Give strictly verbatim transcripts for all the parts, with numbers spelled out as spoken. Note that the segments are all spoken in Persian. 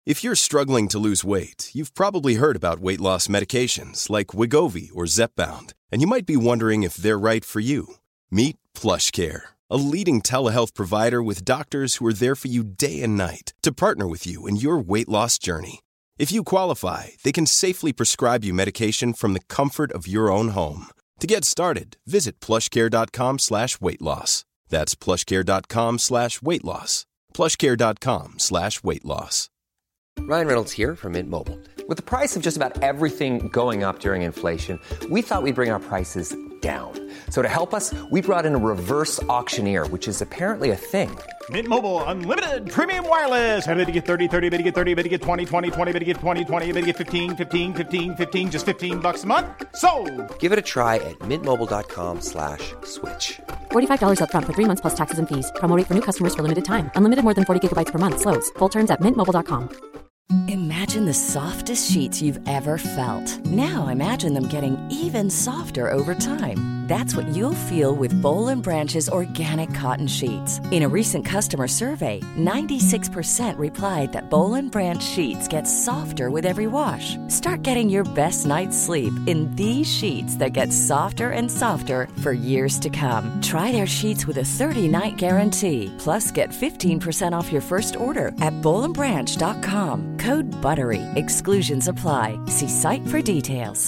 If you're struggling to lose weight, you've probably heard about weight loss medications like Wegovy or Zepbound, and you might be wondering if they're right for you. Meet PlushCare, a leading telehealth provider with doctors who are there for you day and night to partner with you in your weight loss journey. If you qualify, they can safely prescribe you medication from the comfort of your own home. To get started, visit plushcare.com slash weight loss. That's plushcare.com slash weight loss. plushcare.com slash weight loss. Ryan Reynolds here from Mint Mobile. With the price of just about everything going up during inflation, we thought we'd bring our prices down. So to help us, we brought in a reverse auctioneer, which is apparently a thing. Mint Mobile Unlimited Premium Wireless. How to get thirty, thirty, how to get thirty, how to get twenty, twenty, twenty, how to get twenty, twenty, how to get fifteen, fifteen, fifteen, fifteen, just fifteen bucks a month? Sold! Give it a try at mintmobile.com slash switch. forty-five dollars up front for three months plus taxes and fees. Promo rate for new customers for limited time. Unlimited more than forty gigabytes per month. Slows full terms at mint mobile dot com. Imagine the softest sheets you've ever felt. Now imagine them getting even softer over time. That's what you'll feel with Boll and Branch's organic cotton sheets. In a recent customer survey, ninety-six percent replied that Boll and Branch sheets get softer with every wash. Start getting your best night's sleep in these sheets that get softer and softer for years to come. Try their sheets with a thirty-night guarantee. Plus, get fifteen percent off your first order at boll and branch dot com. Code BUTTERY. Exclusions apply. See site for details.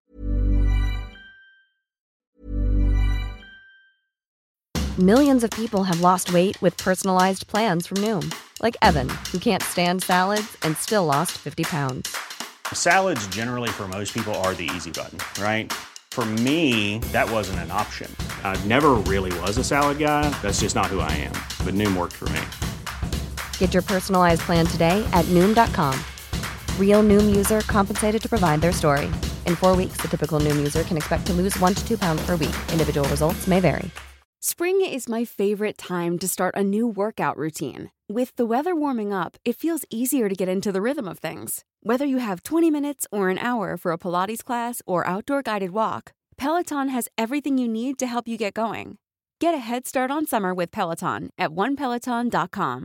Millions of people have lost weight with personalized plans from Noom. Like Evan, who can't stand salads and still lost fifty pounds. Salads generally for most people are the easy button, right? For me, that wasn't an option. I never really was a salad guy. That's just not who I am. But Noom worked for me. Get your personalized plan today at noom dot com. Real Noom user compensated to provide their story. In four weeks, the typical Noom user can expect to lose one to two pounds per week. Individual results may vary. Spring is my favorite time to start a new workout routine. With the weather warming up, it feels easier to get into the rhythm of things. Whether you have twenty minutes or an hour for a Pilates class or outdoor guided walk, Peloton has everything you need to help you get going. Get a head start on summer with Peloton at one peloton dot com.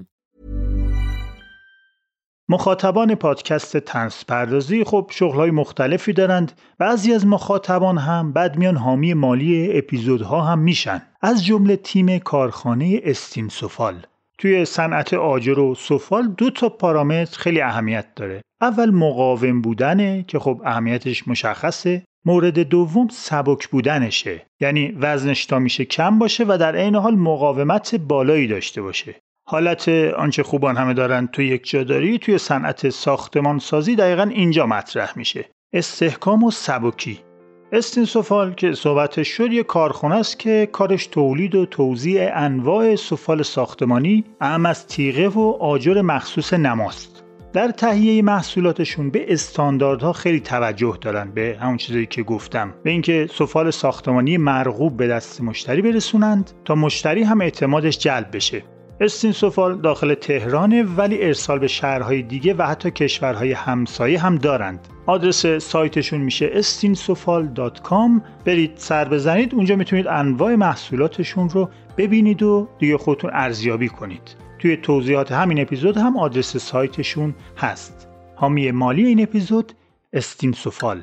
مخاطبان پادکست طنز پردازی خب شغل‌های مختلفی دارند. بعضی از مخاطبان هم بعد میان حامی مالی اپیزودها هم میشن. از جمله تیم کارخانه استیم سفال. توی صنعت آجر و سفال دو تا پارامتر خیلی اهمیت داره. اول مقاوم بودنه که خب اهمیتش مشخصه. مورد دوم سبک بودنشه. یعنی وزنش تا میشه کم باشه و در عین حال مقاومت بالایی داشته باشه. حالت آنچه خوبان همه دارن توی یک جاداری توی صنعت ساختمان سازی دقیقاً اینجا مطرح میشه. استحکام و سبکی. استیم سفال که صحبتش شد یک کارخانه است که کارش تولید و توزیع انواع سفال ساختمانی اهم از تیغه و آجر مخصوص نماست. در تهیه محصولاتشون به استانداردها خیلی توجه دارن، به همون چیزی که گفتم، به اینکه سفال ساختمانی مرغوب به دست مشتری برسونند تا مشتری هم اعتمادش جلب بشه. استیم سفال داخل تهرانه ولی ارسال به شهرهای دیگه و حتی کشورهای همسایه هم دارند. آدرس سایتشون میشه استیم سفال دات کام. برید سر بزنید، اونجا میتونید انواع محصولاتشون رو ببینید و دیگه خودتون ارزیابی کنید. توی توضیحات همین اپیزود هم آدرس سایتشون هست. حامی مالی این اپیزود استیم سفال.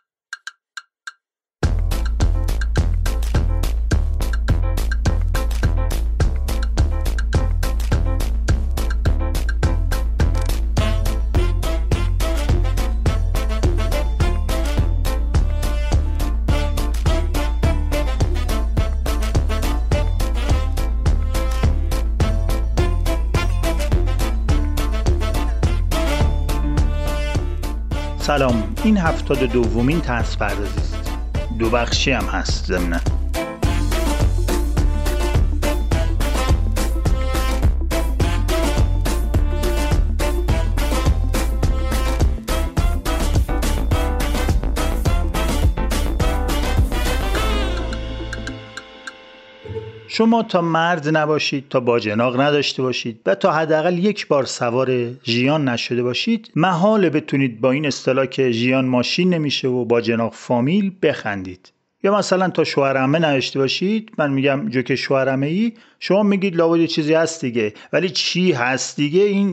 سلام، این هفتاد دومین طنز پردازی است. دو بخشی هم هست ضمناً. شما تا مرد نباشید، تا باجناق نداشته باشید و تا حداقل یک بار سوار ژیان نشده باشید، محاله بتونید با این اصطلاح که ژیان ماشین نمیشه و باجناق فامیل بخندید. یا مثلا تا شوهرعمه نداشته باشید، من میگم جوک شوهرعمه‌ای، شما میگید لابد چیزی هست دیگه، ولی چی هست دیگه این این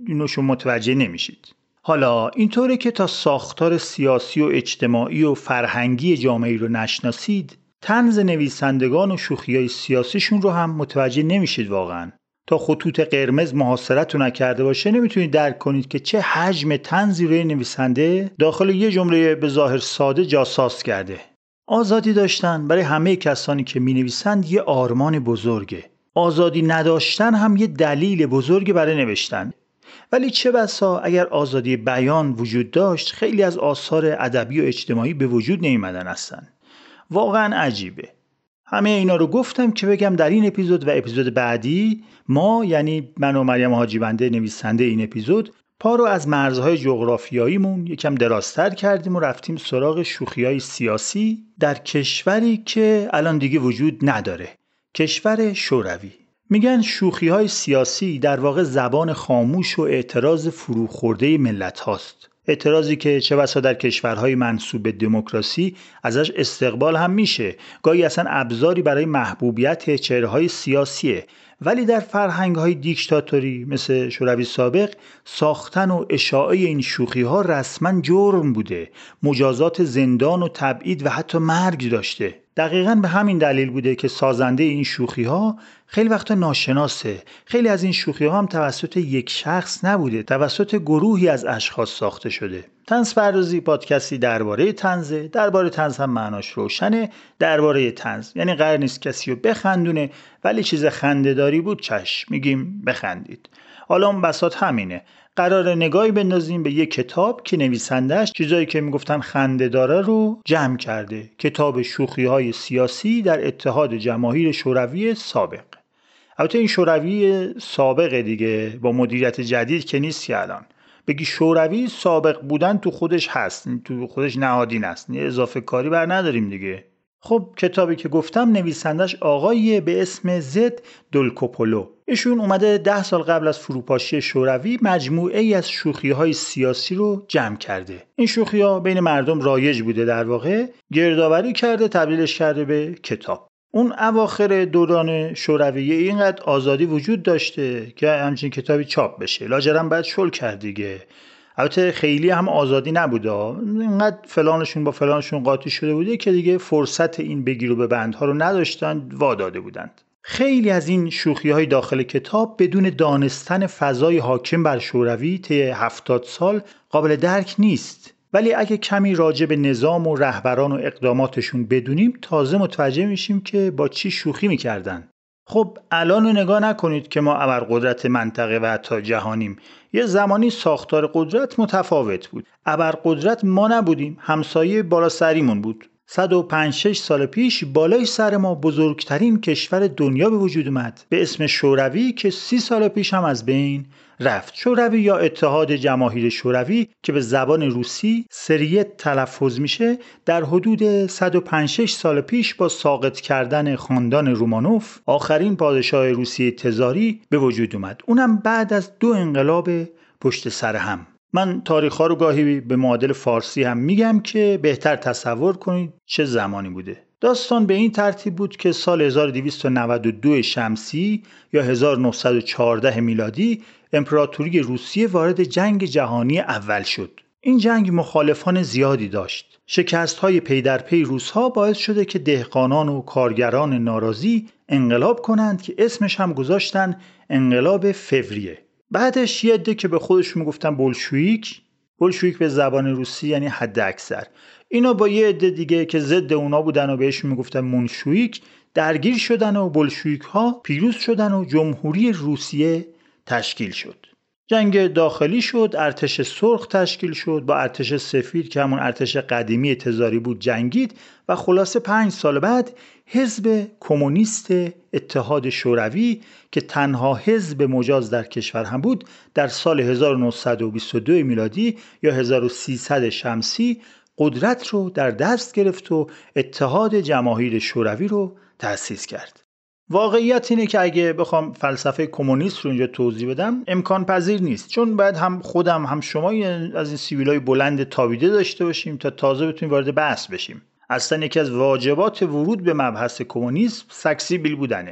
اینو شما متوجه نمیشید. حالا اینطوره که تا ساختار سیاسی و اجتماعی و فرهنگی جامعه رو نشناسید، طنز نویسندگان و شوخی‌های سیاسیشون رو هم متوجه نمیشید. واقعا تا خطوط قرمز محاصرتون نکرده باشه نمیتونید درک کنید که چه حجم طنزی روی نویسنده داخل یه جمله به ظاهر ساده جاساز کرده. آزادی داشتن برای همه کسانی که می‌نویسند یه آرمان بزرگه. آزادی نداشتن هم یه دلیل بزرگی برای نوشتن. ولی چه بسا اگر آزادی بیان وجود داشت خیلی از آثار ادبی و اجتماعی به وجود نمی‌آمدن هستن. واقعا عجیبه. همه اینا رو گفتم که بگم در این اپیزود و اپیزود بعدی ما، یعنی من و مریم حاجی بنده نویسنده این اپیزود، پا رو از مرزهای جغرافیاییمون یکم درازتر کردیم و رفتیم سراغ شوخی‌های سیاسی در کشوری که الان دیگه وجود نداره، کشور شوروی. میگن شوخی‌های سیاسی در واقع زبان خاموش و اعتراض فروخورده ملت هاست. اعتراضی که چه بسا در کشورهای منسوب به دموکراسی ازش استقبال هم میشه، گاهی اصلا ابزاری برای محبوبیت چهره‌های سیاسیه، ولی در فرهنگ‌های دیکتاتوری مثل شوروی سابق ساختن و اشاعه این شوخی‌ها رسما جرم بوده، مجازات زندان و تبعید و حتی مرگ داشته. دقیقاً به همین دلیل بوده که سازنده این شوخی‌ها خیلی وقتا ناشناسه. خیلی از این شوخی‌ها هم توسط یک شخص نبوده، توسط گروهی از اشخاص ساخته شده. طنز پردازی پادکستی درباره طنز، درباره طنز هم معناش روشنه، درباره طنز. یعنی قرار نیست کسی رو بخندونه، ولی چیز خنده‌داری بود چشم میگیم بخندید. حالا اون بساط همینه. قرار نگاهی بندازیم به یک کتاب که نویسندش چیزایی که میگفتن خنده داره رو جمع کرده. کتاب شوخی‌های سیاسی در اتحاد جماهیر شوروی سابق. البته این شوروی سابق دیگه با مدیریت جدید که نیست که الان بگی شوروی سابق بودن تو خودش هست، تو خودش نهادین است، اضافه کاری بر نداریم دیگه. خب کتابی که گفتم نویسندش آقایی به اسم زد دولکوپولو. ایشون اومده ده سال قبل از فروپاشی شوروی مجموعه ای از شوخی‌های سیاسی رو جمع کرده. این شوخی‌ها بین مردم رایج بوده، در واقع گردآوری کرده، تبدیلش کرده به کتاب. اون اواخر دوران شوروی اینقدر آزادی وجود داشته که همچین کتابی چاپ بشه. لاجرم باید شل کرد دیگه. البته خیلی هم آزادی نبوده، اینقدر فلانشون با فلانشون قاطی شده بوده که دیگه فرصت این بگیر و ببندها رو نداشتن، واداده بودند. خیلی از این شوخی‌های داخل کتاب بدون دانستن فضای حاکم بر شوروی طی هفتاد سال قابل درک نیست، ولی اگه کمی راجع به نظام و رهبران و اقداماتشون بدونیم تازه متوجه میشیم که با چی شوخی میکردن. خب الان رو نگاه نکنید که ما ابرقدرت منطقه و حتی جهانیم. یه زمانی ساختار قدرت متفاوت بود. ابرقدرت ما نبودیم، همسایه بالا سریمون بود. صد و پنج شش سال پیش بالای سر ما بزرگترین کشور دنیا به وجود اومد به اسم شوروی که سی سال پیش هم از بین رفت. شوروی یا اتحاد جماهیر شوروی که به زبان روسی سریت تلفظ میشه، در حدود صد و پنج شش سال پیش با ساقط کردن خاندان رومانوف، آخرین پادشاه روسیه تزاری، به وجود اومد. اونم بعد از دو انقلاب پشت سر هم. من تاریخ‌ها رو گاهی به معادل فارسی هم میگم که بهتر تصور کنید چه زمانی بوده. داستان به این ترتیب بود که سال هزار و دویست و نود و دو شمسی یا هزار و نهصد و چهارده میلادی امپراتوری روسیه وارد جنگ جهانی اول شد. این جنگ مخالفان زیادی داشت. شکست‌های پی در پی روس‌ها باعث شده که دهقانان و کارگران ناراضی انقلاب کنند که اسمش هم گذاشتن انقلاب فوریه. بعدش یه عده که به خودشون میگفتن بولشویک، بولشویک به زبان روسی یعنی حد اکثر، اینا با یه عده دیگه که ضد اونا بودن و بهشون میگفتن منشویک درگیر شدن و بولشویک ها پیروز شدن و جمهوری روسیه تشکیل شد. جنگ داخلی شد، ارتش سرخ تشکیل شد با ارتش سفید که همون ارتش قدیمی تزاری بود جنگید و خلاصه پنج سال بعد حزب کمونیست اتحاد شوروی که تنها حزب مجاز در کشور هم بود در سال هزار و نهصد و بیست و دو میلادی یا هزار و سیصد شمسی قدرت رو در دست گرفت و اتحاد جماهیر شوروی رو تأسیس کرد. واقعیت اینه که اگه بخوام فلسفه کمونیست رو اینجا توضیح بدم امکان پذیر نیست، چون باید هم خودم هم شما از این سیبیلای بلند تابیده داشته باشیم تا تازه بتونیم وارد بحث بشیم. اصلا یکی از واجبات ورود به مبحث کمونیسم سکسیبل بودنه.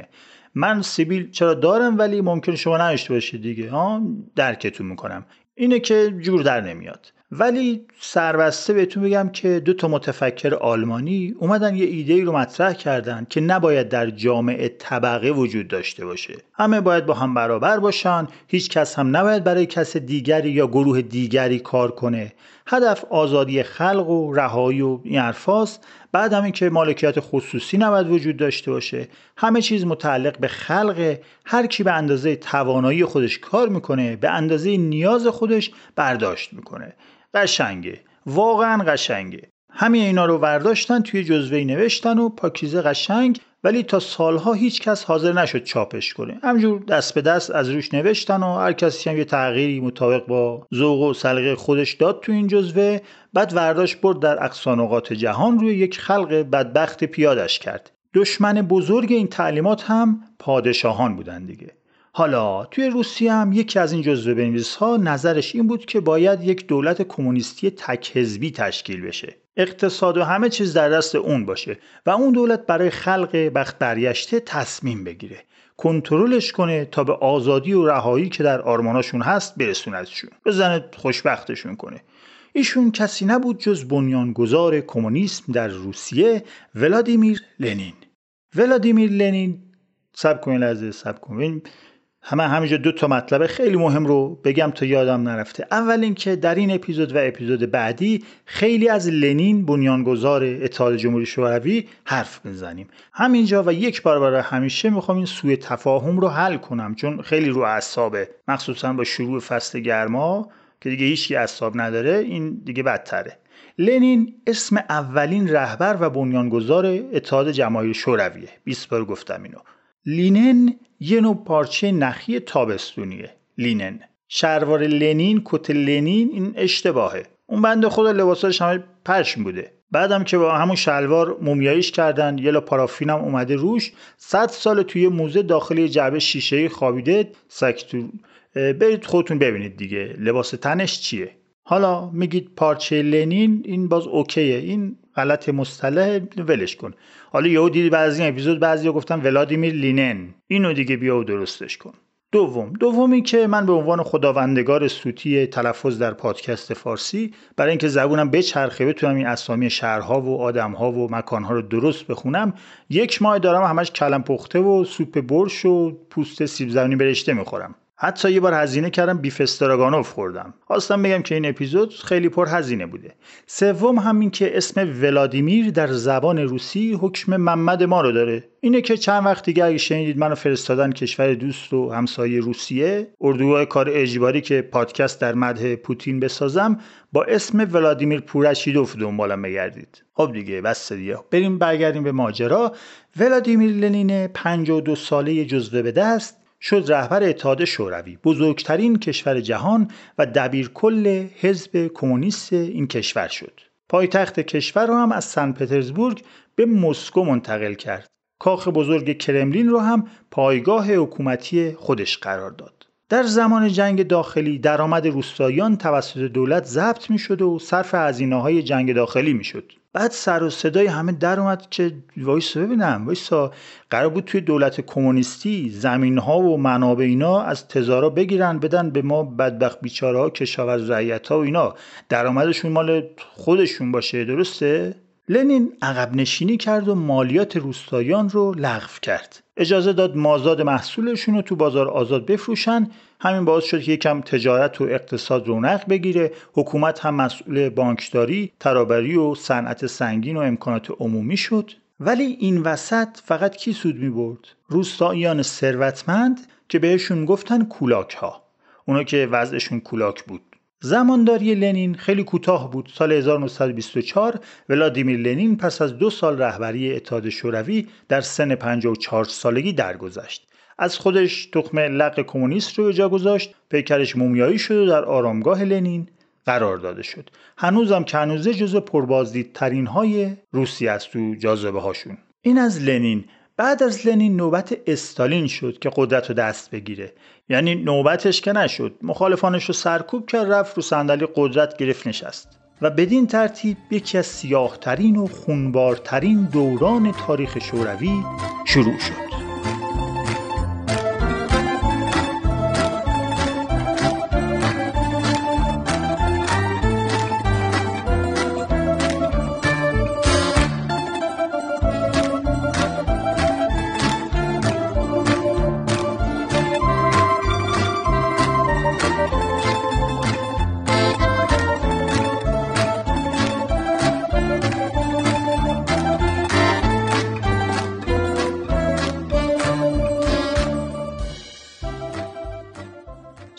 من سیبیل چرا دارم ولی ممکن شما نداشته باشید دیگه، ها درکتون میکنم. اینه که جور در نمیاد. ولی سربسته بهتون بگم که دو تا متفکر آلمانی اومدن یه ایده‌ای رو مطرح کردن که نباید در جامعه طبقه وجود داشته باشه. همه باید با هم برابر باشن، هیچ کس هم نباید برای کس دیگری یا گروه دیگری کار کنه. هدف آزادی خلق و رهایی و این حرفاست. بعد هم این که مالکیت خصوصی نباید وجود داشته باشه. همه چیز متعلق به خلق، هر کی به اندازه توانایی خودش کار میکنه، به اندازه نیاز خودش برداشت میکنه. قشنگه، واقعا قشنگه. همه اینا رو برداشتن توی جزوه‌ای نوشتن و پاکیزه قشنگ، ولی تا سالها هیچ کس حاضر نشد چاپش کنه. همجور دست به دست از روش نوشتن و هر کسی هم یه تغییری مطابق با ذوق و سلیقه خودش داد تو این جزوه. بعد ورداشت برد در اقصا نقاط جهان روی یک خلق بدبخت پیادش کرد. دشمن بزرگ این تعلیمات هم پادشاهان بودن دیگه. حالا توی روسیه هم یکی از این جزوه بنویس‌ها نظرش این بود که باید یک دولت کمونیستی تک حزبی تشکیل بشه. اقتصاد و همه چیز در دست اون باشه و اون دولت برای خلق بخت بریشته تصمیم بگیره، کنترلش کنه تا به آزادی و رهایی که در آرماناشون هست برسونتشون، بزنه خوشبختشون کنه. ایشون کسی نبود جز بنیانگذار کمونیسم در روسیه، ولادیمیر لنین. ولادیمیر لنین سب کنین لحظه سب کنین همه همینجا دو تا مطلب خیلی مهم رو بگم تا یادم نرفته. اول این که در این اپیزود و اپیزود بعدی خیلی از لنین بنیانگذار اتحاد جمهوری شوروی حرف بزنیم همینجا و یک بار برای همیشه میخوام این سوء تفاهم رو حل کنم، چون خیلی رو اعصابه، مخصوصا با شروع فصل گرما که دیگه هیچکی اعصاب نداره، این دیگه بدتره. لنین اسم اولین رهبر و بنیانگذار اتحاد جماهیر شورویه. بیست بار گفتم اینو. لینن یه نوع پارچه نخی تابستونیه. لینن شلوار لنین، کت لنین، این اشتباهه. اون بنده خدا لباساش همه پشم بوده. بعدم که با همون شلوار مومیاییش کردن، یه لا پارافین هم اومده روش. صد سال توی موزه داخل یه جعبه شیشه‌ای خوابیده. سکتو برید خودتون ببینید دیگه لباس تنش چیه. حالا میگید پارچه لنین، این باز اوکیه، این غلط مصطلح، ولش کن. حالا یهو دیدی بعضی اپیزود بعضیا گفتن ولادیمیر لینن، اینو دیگه بیا و درستش کن. دوم دومی که من به عنوان خداوندگار صوتی تلفظ در پادکست فارسی، برای اینکه زبونم بچرخه بتونم این اسامی شهرها و آدمها و مکانها رو درست بخونم، یک ماه دارم همش کلم پخته و سوپ برش و پوست سیب زمینی برشته میخورم. حتی یه بار هزینه کردم بیف استراگانوف خوردم. خواستم بگم که این اپیزود خیلی پر هزینه بوده. سوم همین که اسم ولادیمیر در زبان روسی حکم محمد ما رو داره. اینه که چند وقت دیگه اگه شنیدید منو فرستادن کشور دوست و همسایه روسیه، اردوگاه کار اجباری که پادکست در مدح پوتین بسازم، با اسم ولادیمیر پورشیدوف دنبالم بگردید. خب دیگه بس دیگه. بریم برگردیم به ماجرا. ولادیمیر لنین پنجاه و دو ساله جزوه به دست شد رهبر اتحاد شوروی، بزرگترین کشور جهان و دبیرکل حزب کمونیست این کشور شد. پایتخت کشور رو هم از سن پترزبورگ به مسکو منتقل کرد. کاخ بزرگ کرملین رو هم پایگاه حکومتی خودش قرار داد. در زمان جنگ داخلی درآمد روستاییان توسط دولت ضبط می‌شد و صرف هزینه‌های جنگ داخلی می‌شد. بعد سر و صدای همه در اومد که وایسا ببینم وایسا قرار بود توی دولت کمونیستی زمین‌ها و منابع اینا از تزارا بگیرن بدن به ما بدبخت بیچاره‌ها کشاورز رعیت‌ها و اینا، درآمدشون مال خودشون باشه. درسته؟ لنین عقب نشینی کرد و مالیات روستاییان رو لغو کرد. اجازه داد مازاد محصولشون رو تو بازار آزاد بفروشن. همین باعث شد که یکم تجارت و اقتصاد رونق بگیره. حکومت هم مسئول بانکداری، ترابری و صنعت سنگین و امکانات عمومی شد. ولی این وسط فقط کی سود می‌برد؟ روستاییان ثروتمند که بهشون گفتن کولاک ها. اونا که وضعشون کولاک بود. زمانداری لنین خیلی کوتاه بود. سال هزار و نهصد و بیست و چهار ولادیمیر لنین پس از دو سال رهبری اتحاد شوروی در سن پنجاه و چهار سالگی درگذشت. از خودش تخم لق کمونیست رو به جا گذاشت، پیکرش مومیایی شد و در آرامگاه لنین قرار داده شد. هنوزم که هنوزه جزو پربازدیدترین های روسیه است تو جاذبه هاشون. این از لنین. بعد از لنین نوبت استالین شد که قدرت رو دست بگیره. یعنی نوبتش که نشد، مخالفانش رو سرکوب کرد، رفت رو صندلی قدرت گرفت نشست و بدین ترتیب یکی از سیاه‌ترین و خونبارترین دوران تاریخ شوروی شروع شد.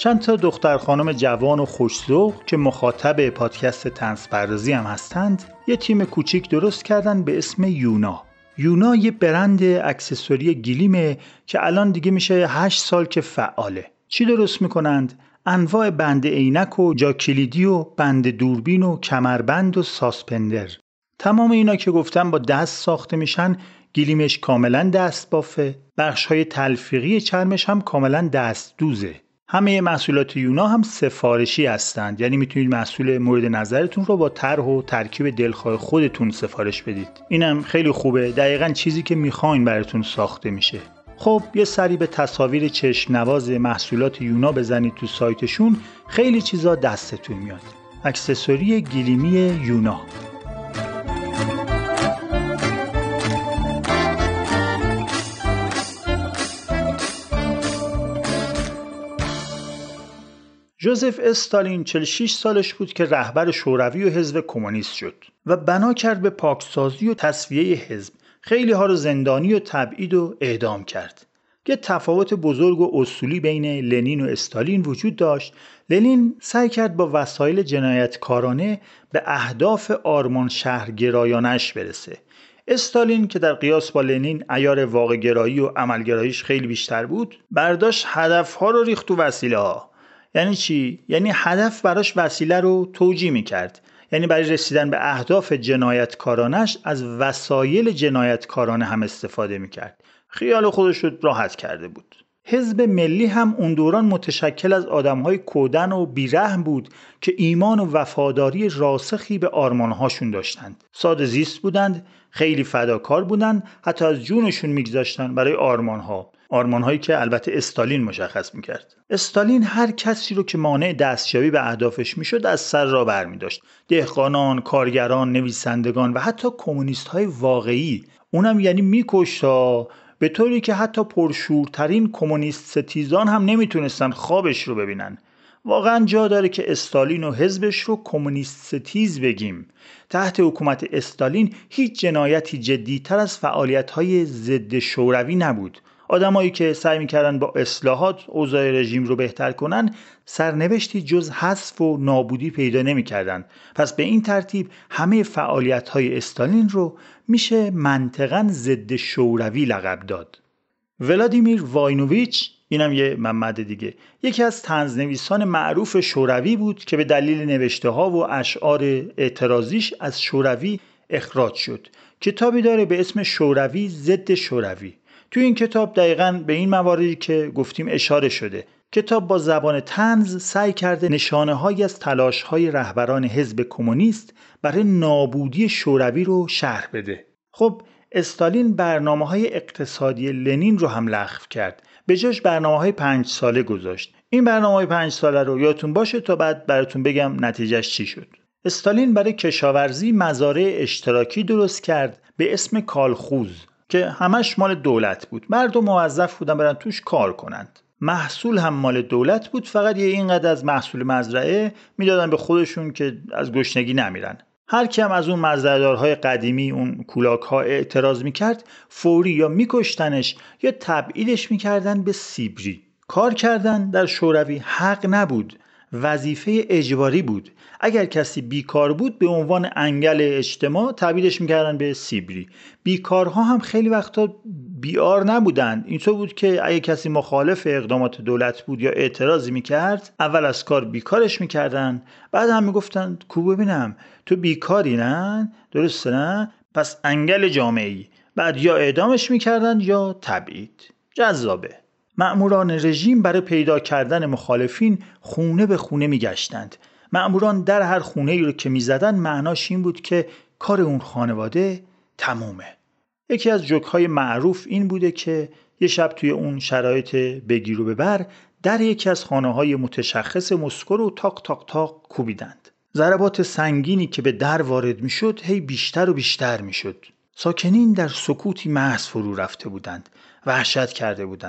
چند تا دختر خانم جوان و خوش‌ذوق که مخاطب پادکست طنز پردازی هم هستند یه تیم کوچیک درست کردن به اسم یونا. یونا یه برند اکسسوری گلیمه که الان دیگه میشه هشت سال که فعاله. چی درست میکنند؟ انواع بند عینک و جا کلیدی و بند دوربین و کمربند و ساسپندر. تمام اینا که گفتم با دست ساخته میشن. گلیمش کاملا دست بافه، بخش‌های تلفیقی چرمش هم کاملا دست دوزه. همه محصولات یونا هم سفارشی هستند، یعنی میتونید محصول مورد نظرتون رو با طرح و ترکیب دلخواه خودتون سفارش بدید. اینم خیلی خوبه، دقیقاً چیزی که میخواین براتون ساخته میشه. خب یه سری به تصاویر چشم نواز محصولات یونا بزنید تو سایتشون، خیلی چیزا دستتون میاد. اکسسوری گلیمی یونا. جوزف استالین چهل و شش سالش بود که رهبر شوروی و حزب کمونیست شد و بنا کرد به پاکسازی و تصفیه حزب. خیلی ها رو زندانی و تبعید و اعدام کرد. یه تفاوت بزرگ و اصولی بین لنین و استالین وجود داشت. لنین سعی کرد با وسایل جنایتکارانه به اهداف آرمان شهرگرایانش برسه. استالین که در قیاس با لنین عیار واقع‌گرایی و عملگراییش خیلی بیشتر بود، برداشت هدفها رو ریخت تو وسیله ها. یعنی چی؟ یعنی هدف براش وسیله رو توجیه می‌کرد. یعنی برای رسیدن به اهداف جنایتکارانش از وسایل جنایتکارانه هم استفاده می‌کرد. خیال خودش رو راحت کرده بود. حزب ملی هم اون دوران متشکل از آدم‌های کودن و بیرحم بود که ایمان و وفاداری راسخی به آرمان‌هاشون داشتند. ساده زیست بودند، خیلی فداکار بودند، حتی از جونشون می‌گذاشتن برای آرمان‌ها. آرمان‌هایی که البته استالین مشخص می‌کرد. استالین هر کسی رو که مانع دستیابی به اهدافش می‌شد از سر راه برمی‌داشت. دهقانان، کارگران، نویسندگان و حتی کمونیست‌های واقعی. اونم یعنی می‌کشت، به طوری که حتی پرشورترین کمونیست ستیزان هم نمیتونستن خوابش رو ببینن. واقعا جا داره که استالین و حزبش رو کمونیست ستیز بگیم. تحت حکومت استالین هیچ جنایتی جدی‌تر از فعالیت‌های ضد شوروی نبود. آدمایی که سعی می‌کردن با اصلاحات اوضاع رژیم رو بهتر کنن، سرنوشتی جز حذف و نابودی پیدا نمی‌کردن. پس به این ترتیب همه فعالیت‌های استالین رو میشه منطقاً ضد شوروی لقب داد. ولادیمیر واینوویچ، اینم یه محمد دیگه، یکی از طنزنویسان معروف شوروی بود که به دلیل نوشته‌ها و اشعار اعتراضیش از شوروی اخراج شد. کتابی داره به اسم شوروی ضد شوروی. تو این کتاب دقیقاً به این مواردی که گفتیم اشاره شده. کتاب با زبان طنز سعی کرده نشانه‌هایی از تلاش‌های رهبران حزب کمونیست برای نابودی شوروی رو شرح بده. خب استالین برنامه‌های اقتصادی لنین رو هم لغو کرد. به جاش برنامه‌های پنج ساله گذاشت. این برنامه‌های پنج ساله رو یادتون باشه تا بعد براتون بگم نتیجهش چی شد. استالین برای کشاورزی مزارع اشتراکی درست کرد به اسم کالخوز که همش مال دولت بود. مردم موظف بودن برن توش کار کنند. محصول هم مال دولت بود، فقط یه اینقدر از محصول مزرعه میدادن به خودشون که از گشنگی نمیرن. هر کی هم از اون مزرعه‌دارهای قدیمی، اون کولاک‌ها اعتراض میکرد، فوری یا میکشتنش یا تبعیدش میکردن به سیبری. کار کردن در شوروی حق نبود، وظیفه اجباری بود. اگر کسی بیکار بود به عنوان انگل اجتماع تبعیدش میکردن به سیبری. بیکارها هم خیلی وقتا بیار نبودند. اینطور بود که اگه کسی مخالف اقدامات دولت بود یا اعتراضی میکرد، اول از کار بیکارش میکردن، بعد هم میگفتن کو ببینم تو بیکاری نه؟ درسته نه؟ پس انگل جامعه‌ای. بعد یا اعدامش میکردن یا تبعید. جذابه. مأموران رژیم برای پیدا کردن مخالفین خونه به خونه میگشتند. مأموران در هر خونه‌ای رو که میزدن معناش این بود که کار اون خانواده تمومه. یکی از جوک‌های معروف این بوده که یه شب توی اون شرایط بگیر و ببر در یکی از خانه‌های متشخص مسکو رو تاق تاق تاق کوبیدند. ضربات سنگینی که به در وارد میشد هی بیشتر و بیشتر میشد. ساکنین در سکوتی محض فرو رفته بودند. وحشت کرده بودند.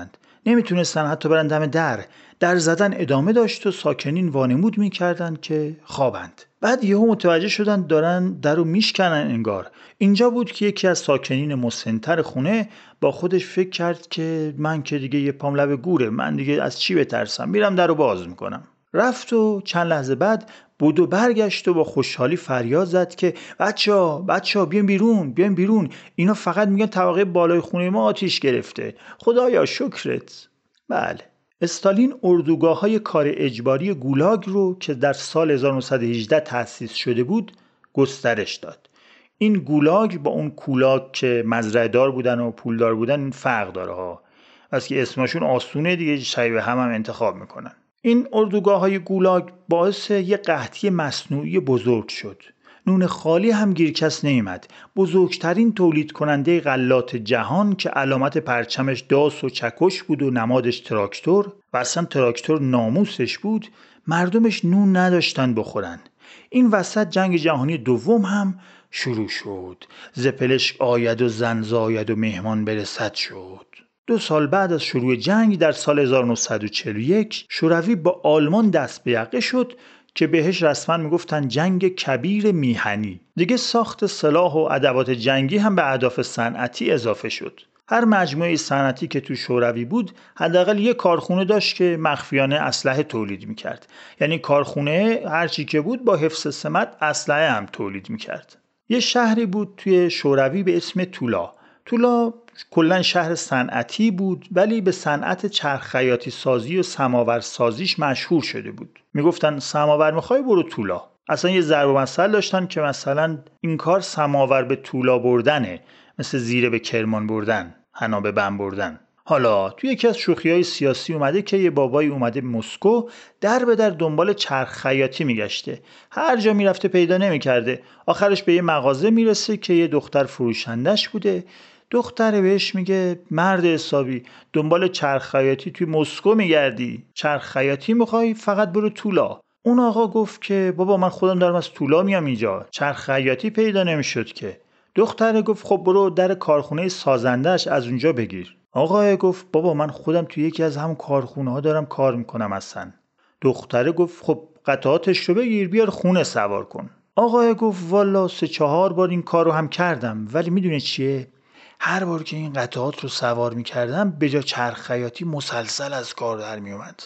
نمیتونستن حتی برن دم در. در زدن ادامه داشت و ساکنین وانمود میکردن که خوابند. بعد یهو متوجه شدن دارن درو میشکنن انگار. اینجا بود که یکی از ساکنین مسن‌تر خونه با خودش فکر کرد که من که دیگه یه پام لب گوره، من دیگه از چی بترسم، میرم درو باز میکنم. رفت و چند لحظه بعد بود و برگشت و با خوشحالی فریاد زد که بچه‌ها بچه‌ها بیاین بیرون بیاین بیرون، اینا فقط میگن طبقه بالای خونه ما آتیش گرفته، خدایا شکرت. بله، استالین اردوگاه‌های کار اجباری گولاگ رو که در سال هزار و نهصد و هجده تأسیس شده بود گسترش داد. این گولاگ با اون کولاگ که مزرعه دار بودن و پولدار بودن این فرق داره ها، بس که اسمشون آسونه دیگه، شبیه هم هم انتخاب میکنن. این اردوگاه‌های گولاگ باعث یه قحطی مصنوعی بزرگ شد. نون خالی هم گیر کس نیامد. بزرگترین تولید کننده غلات جهان که علامت پرچمش داس و چکش بود و نمادش تراکتور و اصلا تراکتور ناموسش بود، مردمش نون نداشتن بخورن. این وسط جنگ جهانی دوم هم شروع شد. زپلش آید و زن زاید و مهمان برسد شد. دو سال بعد از شروع جنگ در سال هزار و نهصد و چهل و یک شوروی با آلمان دست به یقه شد که بهش رسما میگفتن جنگ کبیر میهنی. دیگه ساخت سلاح و ادوات جنگی هم به اهداف صنعتی اضافه شد. هر مجموعه صنعتی که تو شوروی بود حداقل یک کارخونه داشت که مخفیانه اسلحه تولید میکرد. یعنی کارخونه هر چی که بود با حفظ سمت اسلحه هم تولید میکرد. یه شهری بود توی شوروی به اسم تولا. تولا کلا شهر صنعتی بود ولی به صنعت چرخ خیاطی سازی و سماور سازیش مشهور شده بود. میگفتن سماور میخوای برو تولا. اصلا یه ضرب المثل داشتن که مثلا این کار سماور به تولا بردنه، مثل زیره به کرمان بردن، حنا به بم بردن. حالا توی یکی از شوخی‌های سیاسی اومده که یه بابایی اومده مسکو در به در دنبال چرخ خیاطی میگشته. هر جا میرفته پیدا نمیکرده. آخرش به یه مغازه میرسه که یه دختر فروشندش بوده. دختر بهش میگه مرد حسابی دنبال چرخ خیاطی توی مسکو میگردی، چرخ خیاطی میخوای فقط برو تولا. اون آقا گفت که بابا من خودم دارم از تولا میام اینجا، چرخ خیاطی پیدا نمیشد که. دختر گفت خب برو در کارخونه سازندش از اونجا بگیر. آقا گفت بابا من خودم توی یکی از همون کارخونه ها دارم کار میکنم اصلا. دختر گفت خب قطعاتش رو بگیر بیار خونه سوار کن. آقا گفت والا سه چهار بار این کار رو هم کردم ولی میدونه چیه؟ هر بار که این قطعات رو سوار میکردم به جا چرخ خیاطی مسلسل از کار در میومد.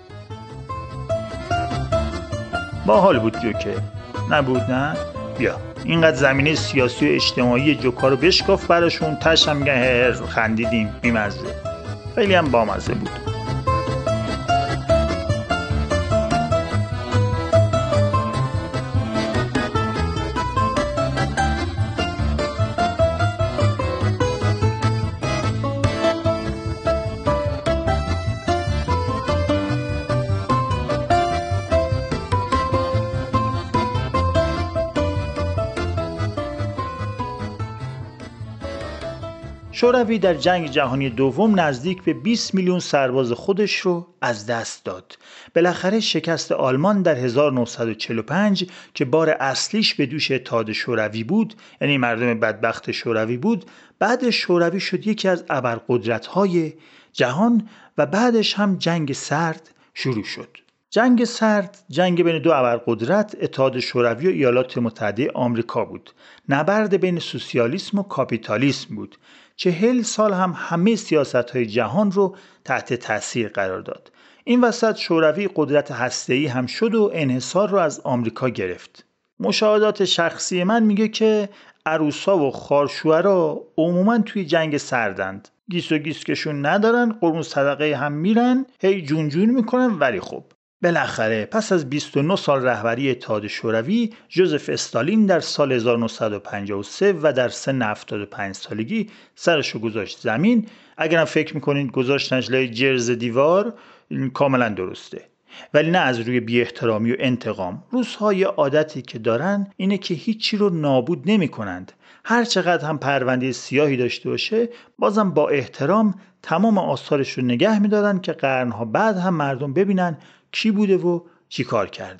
باحال بود جوکه نبود نه؟ بیا اینقدر زمینه سیاسی و اجتماعی جوکا رو بشکاف براشون، تش هم میگن هر خندیدیم بیمزه. خیلی هم بامزه بود. شوروی در جنگ جهانی دوم نزدیک به بیست میلیون سرباز خودش رو از دست داد. بالاخره شکست آلمان در هزار و نهصد و چهل و پنج که بار اصلیش به دوش اتحاد شوروی بود، یعنی مردم بدبخت شوروی بود، بعد شوروی شد یکی از ابرقدرت‌های جهان و بعدش هم جنگ سرد شروع شد. جنگ سرد جنگ بین دو ابرقدرت اتحاد شوروی و ایالات متحده آمریکا بود. نبرد بین سوسیالیسم و کاپیتالیسم بود. چهل سال هم همه سیاست‌های جهان رو تحت تاثیر قرار داد. این وسط شوروی قدرت هسته‌ای هم شد و انحصار رو از آمریکا گرفت. مشاهدات شخصی من میگه که عروسا و خارشوهرا عموماً توی جنگ سردند. گیس و گیسکشون ندارن، قربون صدقه هم میرن، هی جون جون میکنن. ولی خب بالاخره پس از بیست و نه سال رهبری اتحاد شوروی، ژوزف استالین در سال هزار و نهصد و پنجاه و سه و در سن هفتاد و پنج سالگی سرشو گذاشت زمین. اگرم فکر میکنین گذاشتنش لای جرز دیوار، این کاملا درسته، ولی نه از روی بی احترامی و انتقام. روس‌ها یه عادتی که دارن اینه که هیچی رو نابود نمی کنند. هر چقدر هم پرونده سیاهی داشته باشه بازم با احترام تمام آثارش رو نگه می‌دارن که قرن‌ها بعد هم مردم ببینن کی بوده و چی کار کرده.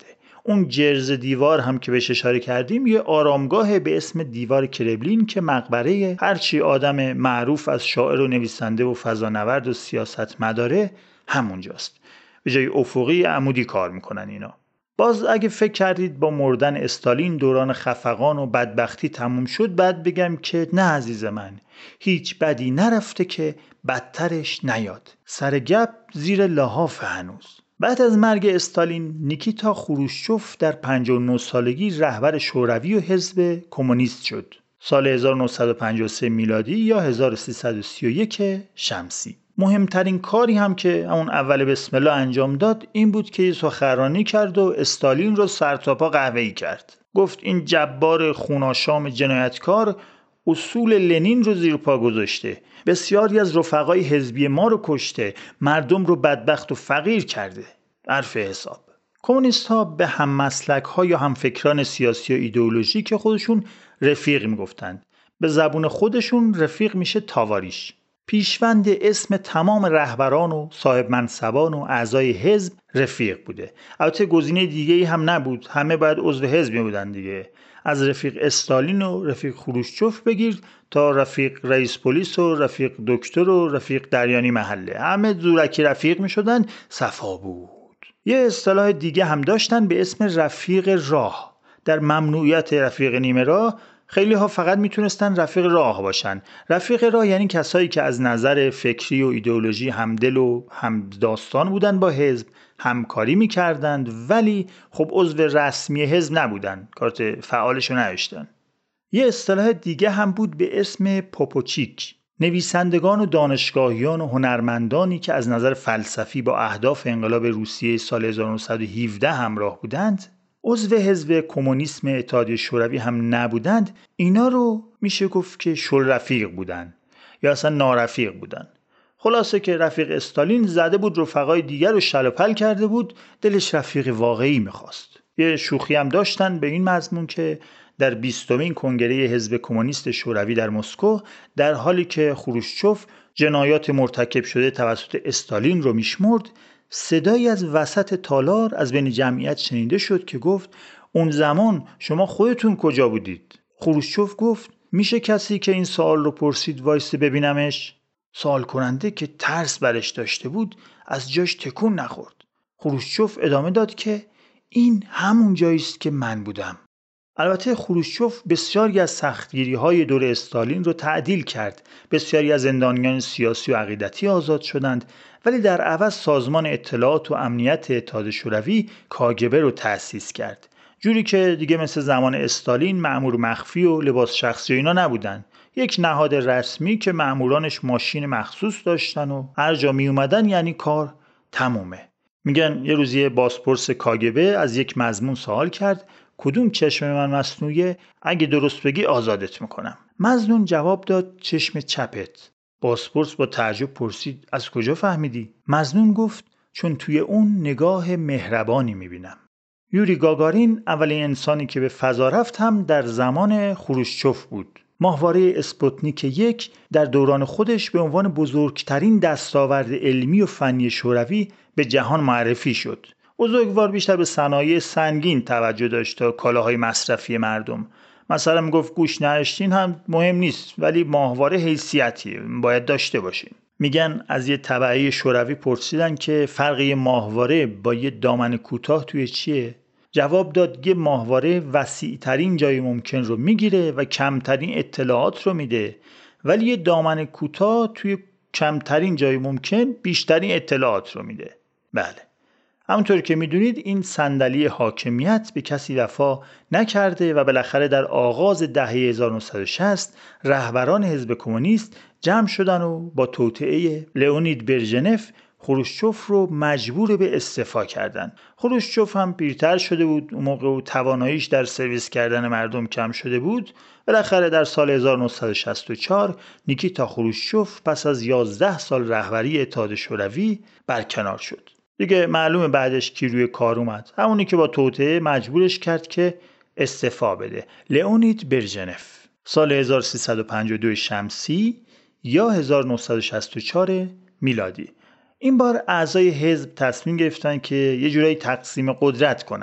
اون جرز دیوار هم که بهش اشاره کردیم یه آرامگاه به اسم دیوار کرملین که مقبره هرچی آدم معروف از شاعر و نویسنده و فضانورد و سیاستمداره همونجاست. به جای افقی عمودی کار میکنن اینا. باز اگه فکر کردید با مردن استالین دوران خفقان و بدبختی تموم شد، بعد بگم که نه عزیز من، هیچ بدی نرفته که بدترش نیاد. سر گپ زیر لحاف هنوز. بعد از مرگ استالین، نیکیتا خروشچوف در پنجاه و نه سالگی رهبر شوروی و حزب کمونیست شد. سال هزار و نهصد و پنجاه و سه میلادی یا هزار و سیصد و سی و یک شمسی. مهمترین کاری هم که اون اول بسم الله انجام داد این بود که سخنرانی کرد و استالین رو سرتاپا قهوه‌ای کرد. گفت این جبار خوناشام جنایتکار اصول لنین رو زیر پا گذاشته، بسیاری از رفقای حزبی ما رو کشته، مردم رو بدبخت و فقیر کرده. حرف حساب. کمونیست ها به هم مسلک ها یا هم فکران سیاسی و ایدئولوژی که خودشون رفیق میگفتند، به زبون خودشون رفیق میشه تاواریش. پیشوند اسم تمام رهبران و صاحب منصبان و اعضای حزب رفیق بوده. البته گزینه دیگه‌ای هم نبود، همه باید عضو حزب بودن دیگه. از رفیق استالین و رفیق خروشچوف بگیر تا رفیق رئیس پلیس و رفیق دکتر و رفیق دریانی محله، همه زورکی رفیق می شدن. صفا بود. یه اصطلاح دیگه هم داشتن به اسم رفیق راه. در ممنوعیت رفیق نیمه راه خیلی ها فقط میتونستن رفیق راه باشن. رفیق راه یعنی کسایی که از نظر فکری و ایدئولوژی همدل و هم داستان بودن با حزب، همکاری میکردند، ولی خب عضو رسمی حزب نبودن، کارت فعالشو نداشتن. یه اصطلاح دیگه هم بود به اسم پوپوچیک. نویسندگان و دانشگاهیان و هنرمندانی که از نظر فلسفی با اهداف انقلاب روسیه سال هزار و نهصد و هفده همراه بودند، عضو حزب کمونیسم اتحادیه شوروی هم نبودند، اینا رو میشه گفت که شل رفیق بودن یا اصلا نارفیق بودن. خلاصه که رفیق استالین زده بود رفقای دیگر رو شل و پل کرده بود، دلش رفیق واقعی میخواست. یه شوخی هم داشتن به این مضمون که در بیستمین کنگره حزب کمونیست شوروی در مسکو، در حالی که خروشچوف جنایات مرتکب شده توسط استالین رو میشمرد، صدایی از وسط تالار از بین جمعیت شنیده شد که گفت اون زمان شما خودتون کجا بودید؟ خروشچوف گفت میشه کسی که این سوال رو پرسید وایسته ببینمش؟ سوال کننده که ترس برش داشته بود از جاش تکون نخورد. خروشچوف ادامه داد که این همون جاییست که من بودم. البته خروشچوف بسیاری از سختگیری‌های دور استالین رو تعدیل کرد. بسیاری از زندانیان سیاسی و عقیدتی آزاد شدند، ولی در عوض سازمان اطلاعات و امنیت اتحاد شوروی کاگبه رو تأسیس کرد. جوری که دیگه مثل زمان استالین مأمور مخفی و لباس شخصی و اینا نبودن. یک نهاد رسمی که مأمورانش ماشین مخصوص داشتن و هر جا می اومدن یعنی کار تمومه. میگن یه روزی بازپرس کاگبه از یک مزمون سوال کرد کدوم چشم من مصنوعیه؟ اگه درست بگی آزادت میکنم. مظنون جواب داد چشم چپت. بازپرس با تعجب پرسید از کجا فهمیدی؟ مظنون گفت چون توی اون نگاه مهربانی میبینم. یوری گاگارین اولین انسانی که به فضا رفت هم در زمان خروشچوف بود. ماهواره اسپوتنیک یک در دوران خودش به عنوان بزرگترین دستاورد علمی و فنی شوروی به جهان معرفی شد. بزرگوار بیشتر به صنایع سنگین توجه داشت تا کالاهای مصرفی مردم. مثلا میگفت گوش نرشتین هم مهم نیست، ولی ماهواره حیثیتی باید داشته باشین. میگن از یه تبعه شوروی پرسیدن که فرق یه ماهواره با یه دامن کوتاه توی چیه؟ جواب داد یه ماهواره وسیع ترین جای ممکن رو میگیره و کمترین اطلاعات رو میده، ولی یه دامن کوتاه توی کمترین جای ممکن بیشترین اطلاعات رو میده. بله، همونطور که میدونید این صندلی حاکمیت به کسی وفا نکرده و بالاخره در آغاز دهه هزار و نهصد و شصت رهبران حزب کمونیست جمع شدن و با توطئه لئونید برژنف خروشچوف رو مجبور به استعفا کردن. خروشچوف هم پیرتر شده بود، اون موقع و تواناییش در سرویس کردن مردم کم شده بود. بالاخره در سال هزار و نهصد و شصت و چهار نیکیتا خروشچوف پس از یازده سال رهبری اتحاد شوروی برکنار شد. دیگه معلومه بعدش کی روی کار اومد، همونی که با توطئه مجبورش کرد که استعفا بده، لئونید برژنف. سال هزار و سیصد و پنجاه و دو شمسی یا هزار و نهصد و شصت و چهار میلادی. این بار اعضای حزب تصمیم گرفتن که یه جورایی تقسیم قدرت کنن.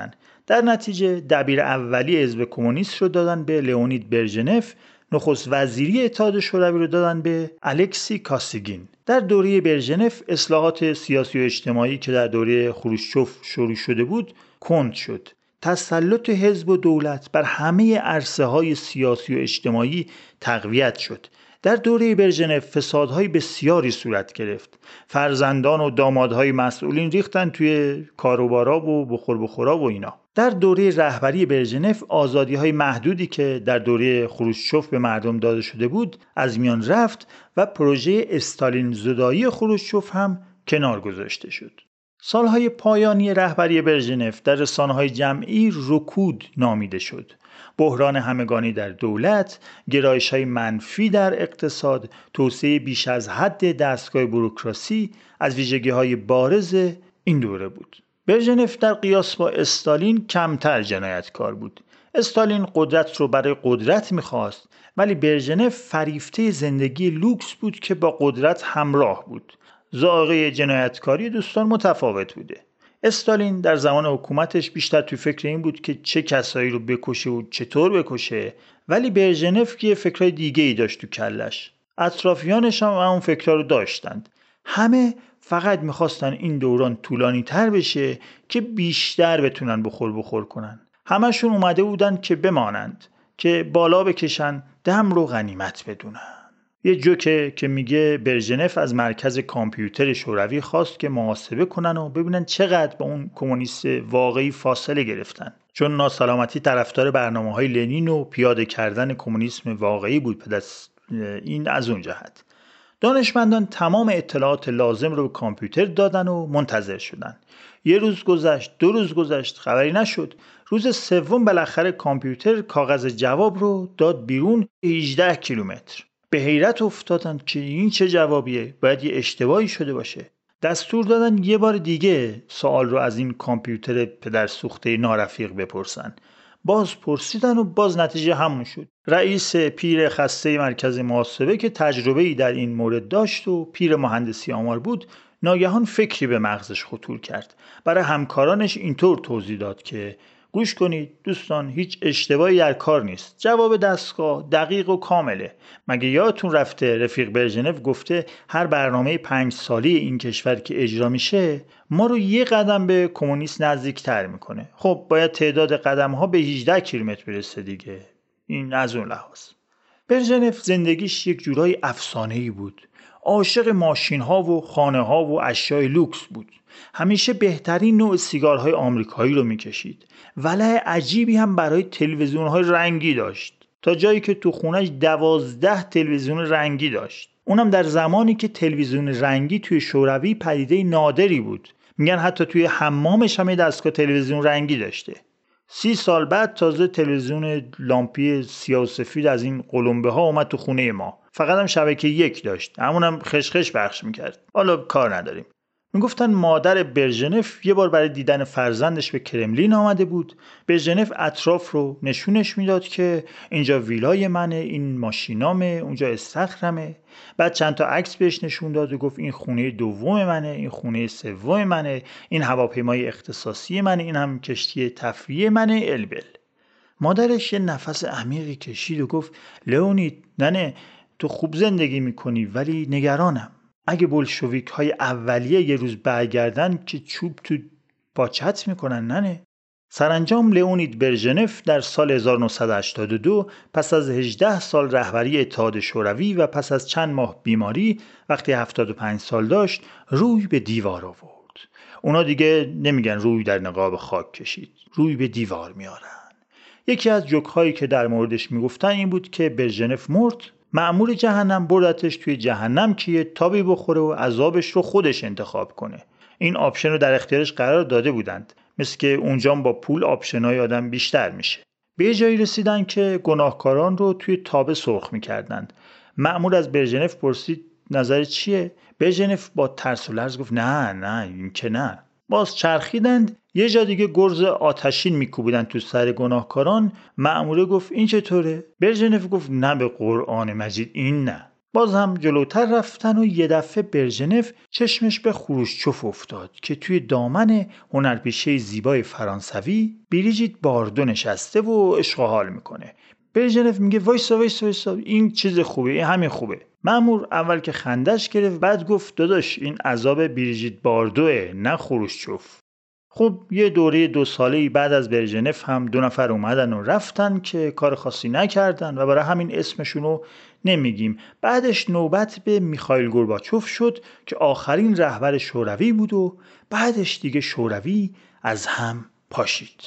در نتیجه دبیر اولی حزب کمونیست رو دادن به لئونید برژنف، نخست وزیری اتحاد شوروی رو دادن به الکسی کاسیگین. در دوره برژنف اصلاحات سیاسی و اجتماعی که در دوره خروشچوف شروع شده بود کند شد. تسلط حزب و دولت بر همه عرصه‌های سیاسی و اجتماعی تقویت شد. در دوره برژنف فسادهای بسیاری صورت گرفت. فرزندان و دامادهای مسئولین ریختن توی کاروبارا و بخور بخورا و اینا. در دوره رهبری برژنف آزادی‌های محدودی که در دوره خروشچوف به مردم داده شده بود از میان رفت و پروژه استالین زدایی خروشچوف هم کنار گذاشته شد. سالهای پایانی رهبری برژنف در رسانه‌های جمعی رکود نامیده شد. بحران همگانی در دولت، گرایش‌های منفی در اقتصاد، توسعه بیش از حد دستگاه بوروکراسی از ویژگی‌های بارز این دوره بود. برژنف در قیاس با استالین کمتر جنایتکار بود. استالین قدرت رو برای قدرت می‌خواست، ولی برژنف فریفته زندگی لوکس بود که با قدرت همراه بود. ذائقه جنایتکاری دوستان متفاوت بوده. استالین در زمان حکومتش بیشتر توی فکر این بود که چه کسایی رو بکشه و چطور بکشه، ولی برژنف یه فکرای دیگه ای داشت تو کلش. اطرافیانش هم اون فکرها رو داشتند. همه فقط میخواستن این دوران طولانی تر بشه که بیشتر بتونن بخور بخور کنن. همشون اومده بودن که بمانند، که بالا بکشن، دم رو غنیمت بدونن. یه جوکه که میگه برژنف از مرکز کامپیوتر شوروی خواست که محاسبه کنن و ببینن چقدر با اون کمونیست واقعی فاصله گرفتن، چون ناسلامتی طرفدار برنامه‌های لنین و پیاده کردن کمونیسم واقعی بود. پس این از اون جهت دانشمندان تمام اطلاعات لازم رو به کامپیوتر دادن و منتظر شدن. یه روز گذشت، دو روز گذشت، خبری نشد. روز سوم بالاخره کامپیوتر کاغذ جواب رو داد بیرون، هجده کیلومتر. به حیرت افتادن که این چه جوابیه، باید یه اشتباهی شده باشه. دستور دادن یه بار دیگه سوال رو از این کامپیوتر پدر سوخته نارفیق بپرسن. باز پرسیدن و باز نتیجه همون شد. رئیس پیر خسته مرکز محاسبه که تجربه‌ای در این مورد داشت و پیر مهندسی آمار بود، ناگهان فکری به مغزش خطور کرد. برای همکارانش اینطور توضیح داد که گوش کنید دوستان، هیچ اشتباهی در کار نیست. جواب دستگاه دقیق و کامله. مگه یادتون رفته رفیق برژنف گفته هر برنامه پنج سالی این کشور که اجرا میشه ما رو یه قدم به کمونیست نزدیکتر میکنه. خب باید تعداد قدم ها به هجده کیلومتر برسه دیگه. این از اون لحاظ. برژنف زندگیش یک جورای افسانه‌ای بود. عاشق ماشین ها و خانه ها و اشیاء لوکس بود. همیشه بهترین نوع سیگارهای آمریکایی رو میکشید. ولع عجیبی هم برای تلویزیون های رنگی داشت، تا جایی که تو خونش دوازده تلویزیون رنگی داشت. اونم در زمانی که تلویزیون رنگی توی شوروی پدیده نادری بود. میگن حتی توی حمامش هم دستگاه تلویزیون رنگی داشته. سی سال بعد تازه تلویزیون لامپی سیاه و سفید از این قلمبه ها اومد تو خونه ما. فقط هم شبکه یک داشت، همونم خشخش پخش میکرد. حالا کار نداریم. میگفتن مادر برژنف یه بار برای دیدن فرزندش به کرملین آمده بود. برژنف اطراف رو نشونش میداد که اینجا ویلای منه، این ماشینامه، اونجا استخرمه. بعد چند تا عکس بهش نشون داد و گفت این خونه دوم منه، این خونه سوم منه، این هواپیمای اختصاصی منه، این هم کشتی تفریحی منه، البل. مادرش یه نفس عمیقی کشید و گفت لئونید ننه تو خوب زندگی میکنی ولی نگرانم. اگه بولشویک های اولیه یه روز برگردن که چوب تو پاچت میکنن ننه. سرانجام لئونید برژنف در سال هزار و نهصد و هشتاد و دو پس از هجده سال رهبری اتحاد شوروی و پس از چند ماه بیماری وقتی هفتاد و پنج سال داشت روی به دیوار آورد. اونا دیگه نمیگن روی در نقاب خاک کشید، روی به دیوار میارن. یکی از جوک هایی که در موردش میگفتن این بود که برژنف مرد، مأمور جهنم بردتش توی جهنم که یه تابی بخوره و عذابش رو خودش انتخاب کنه. این آپشن رو در اختیارش قرار داده بودند، مثل که اونجا با پول آپشنای آدم بیشتر میشه. به جایی رسیدن که گناهکاران رو توی تابه سرخ میکردند. مأمور از برژنف پرسید نظر چیه؟ برژنف با ترس و لرز گفت نه نه این که نه. باز چرخیدند، یه جا دیگه گرز آتشین میکوبیدن تو سر گناهکاران. مأموره گفت این چطوره؟ برژنف گفت نه به قرآن مجید این نه. باز هم جلوتر رفتن و یه دفعه برژنف چشمش به خروشچوف افتاد که توی دامن هنرپیشه زیبای فرانسوی بریژیت باردو نشسته و عشق و حال میکنه. برژنف میگه وایسا وایسا وایسا، این چیز خوبه، این همین خوبه. مأمور اول که خندش گرفت، بعد گفت داداش این عذاب بریژیت باردوه نه خروشچوف. خب یه دوره دو ساله‌ای بعد از برژنف هم دو نفر اومدن و رفتن که کار خاصی نکردن و برای همین اسمشونو نمیگیم. بعدش نوبت به میخائیل گورباچوف شد که آخرین رهبر شوروی بود و بعدش دیگه شوروی از هم پاشید.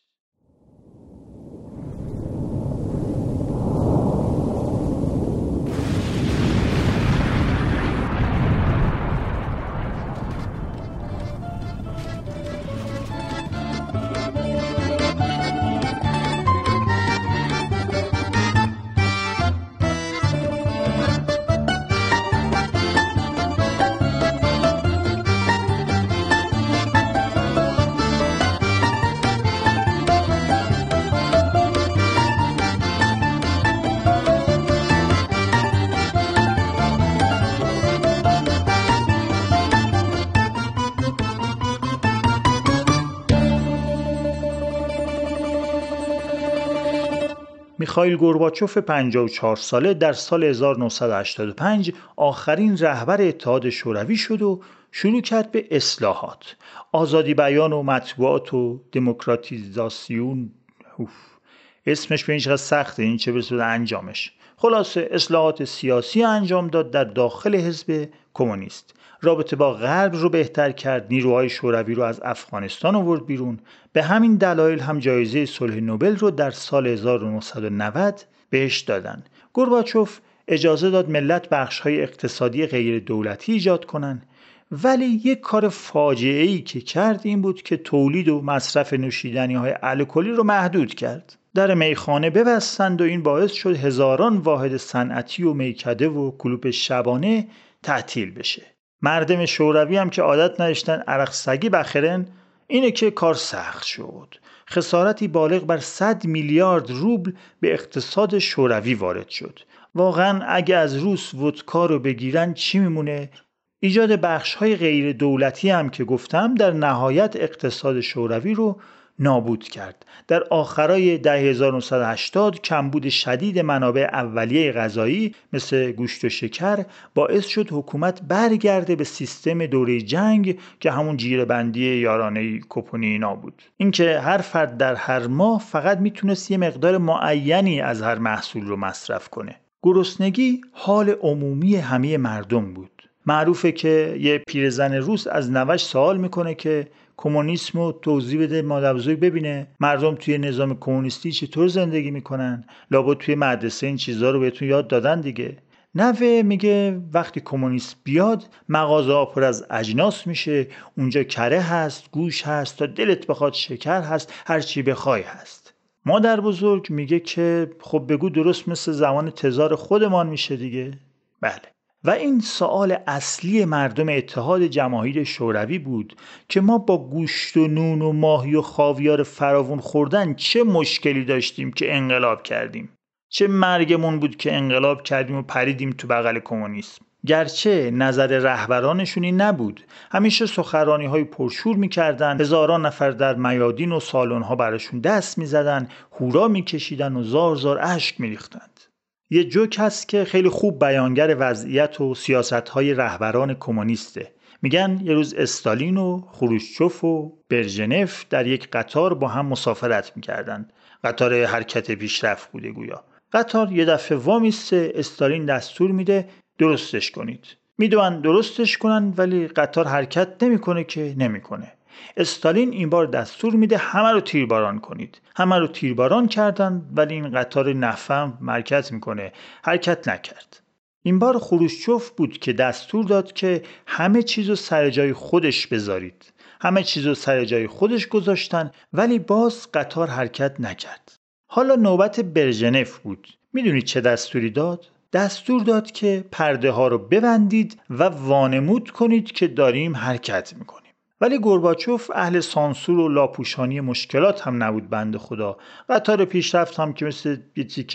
میخائیل گورباچوف پنجاه و چهار ساله در سال هزار و نهصد و هشتاد و پنج آخرین رهبر اتحاد شوروی شد و شروع کرد به اصلاحات، آزادی بیان و مطبوعات و دموکراتیزاسیون. اوف. اسمش به این چقدر سخته، این چه برسه به انجامش. خلاصه اصلاحات سیاسی انجام داد در داخل حزب کمونیست. رابطه با غرب رو بهتر کرد، نیروهای شوروی رو از افغانستان آورد بیرون. به همین دلایل هم جایزه صلح نوبل رو در سال هزار و نهصد و نود بهش دادن. گورباچوف اجازه داد ملت بخش‌های اقتصادی غیر دولتی ایجاد کنن، ولی یک کار فاجعه‌ای که کرد این بود که تولید و مصرف نوشیدنی‌های الکلی رو محدود کرد. در میخانه ببستند و این باعث شد هزاران واحد صنعتی و میکده و کلوپ شبانه تعطیل بشه. مردم شوروی هم که عادت نداشتن عرق سگی بخرن، اینه که کار سخت شد. خسارتی بالغ بر صد میلیارد روبل به اقتصاد شوروی وارد شد. واقعا اگه از روس ودکا رو بگیرن چی میمونه؟ ایجاد بخش‌های غیر دولتی هم که گفتم در نهایت اقتصاد شوروی رو نابود کرد. در آخرای دهه هزار و نهصد و هشتاد کمبود شدید منابع اولیه غذایی مثل گوشت و شکر باعث شد حکومت برگرده به سیستم دوره جنگ که همون جیره‌بندی یارانه کپونی اینا بود. اینکه هر فرد در هر ماه فقط میتونست یه مقدار معینی از هر محصول رو مصرف کنه. گرسنگی حال عمومی همه مردم بود. معروفه که یه پیرزن روس از نوش سوال میکنه که کمونیسم رو توضیح بده مادر بزرگ، ببینه مردم توی نظام کمونیستی چطور زندگی میکنن، لابد توی مدرسه این چیزا رو بهتون یاد دادن دیگه. نوه میگه وقتی کمونیست بیاد مغازه ها پر از اجناس میشه، اونجا کره هست، گوش هست، تا دلت بخواد شکر هست، هر چی بخوای هست. مادر بزرگ میگه که خب بگو درست مثل زمان تزار خودمان میشه دیگه. بله. و این سوال اصلی مردم اتحاد جماهیر شوروی بود که ما با گوشت و نون و ماهی و خاویار فراوون خوردن چه مشکلی داشتیم که انقلاب کردیم؟ چه مرگمون بود که انقلاب کردیم و پریدیم تو بغل کمونیسم؟ گرچه نظر رهبرانشون این نبود، همیشه سخنرانی های پرشور میکردن، هزاران نفر در میادین و سالن ها براشون دست میزدن، هورا میکشیدن و زار زار اشک میریختند. یه جوک هست که خیلی خوب بیانگر وضعیت و سیاست‌های رهبران کمونیسته. میگن یه روز استالین و خروشچوف و برژنف در یک قطار با هم مسافرت میکردن. قطار حرکت پیشرفت بوده گویا. قطار یه دفعه وامیسته، استالین دستور میده درستش کنید. میدونن درستش کنن ولی قطار حرکت نمیکنه که نمیکنه. استالین این بار دستور میده همه رو تیرباران کنید. همه رو تیرباران کردن ولی این قطار نفهم حرکت میکنه، حرکت نکرد. این بار خروشچوف بود که دستور داد که همه چیزو سر جای خودش بذارید. همه چیزو سر جای خودش گذاشتن ولی باز قطار حرکت نکرد. حالا نوبت برژنف بود. میدونید چه دستوری داد؟ دستور داد که پرده ها رو ببندید و وانمود کنید که داریم حرکت میکنیم. ولی گورباچوف اهل سانسور و لاپوشانی مشکلات هم نبود بنده خدا. قطار پیشرفت هم که مثل یه تیکه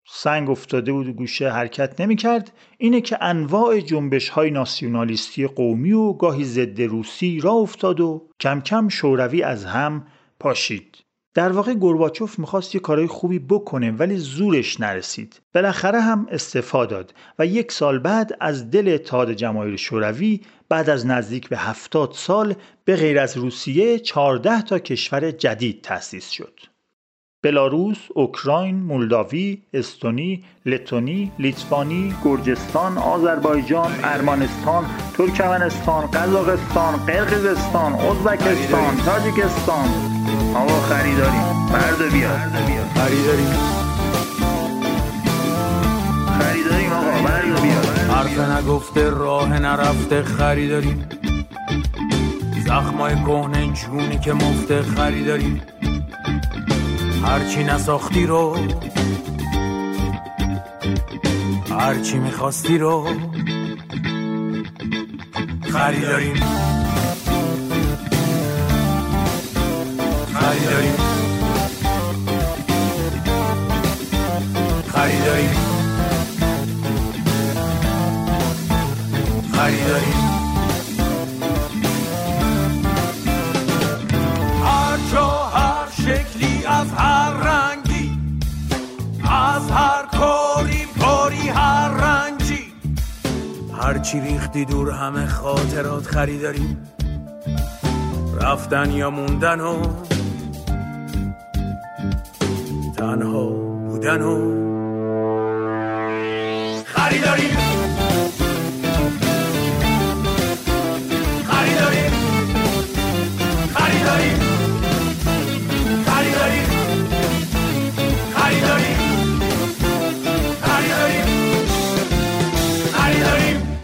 سنگ افتاده بود و گوشه حرکت نمی کرد اینه که انواع جنبش های ناسیونالیستی قومی و گاهی ضد روسی را افتاد و کم کم شوروی از هم پاشید. در واقع گورباچوف میخواست یه کارهای خوبی بکنه ولی زورش نرسید. بالاخره هم استعفا داد و یک سال بعد از دل اتحاد جماهیر شوروی بعد از نزدیک به هفتاد سال به غیر از روسیه چهارده تا کشور جدید تأسیس شد. بلاروس، اوکراین، مولداوی، استونی، لتونی، لیتوانی، گرجستان، آذربایجان، ارمنستان، ترکمنستان، قزاقستان، قرقیزستان، ازبکستان، تاجیکستان. آقا خریداریم، برد بیار. خریداریم. خریداریم آقا، برد بیار. حرف نگفته راه نرفته خریداریم. زخمای کهنه جونی که مفته خریداریم. هرچی نساختی رو هرچی میخواستی رو خریداریم خریداریم خریداریم خریداریم هر جا هر شکلی از هر رنگی از هر کاری کاری هر رنجی هرچی ریختی دور همه خاطرات خریداریم رفتن یا موندن و تنها بودن و خریداریم خریداریم خریداریم خریداریم خریداریم خریداریم خریداریم.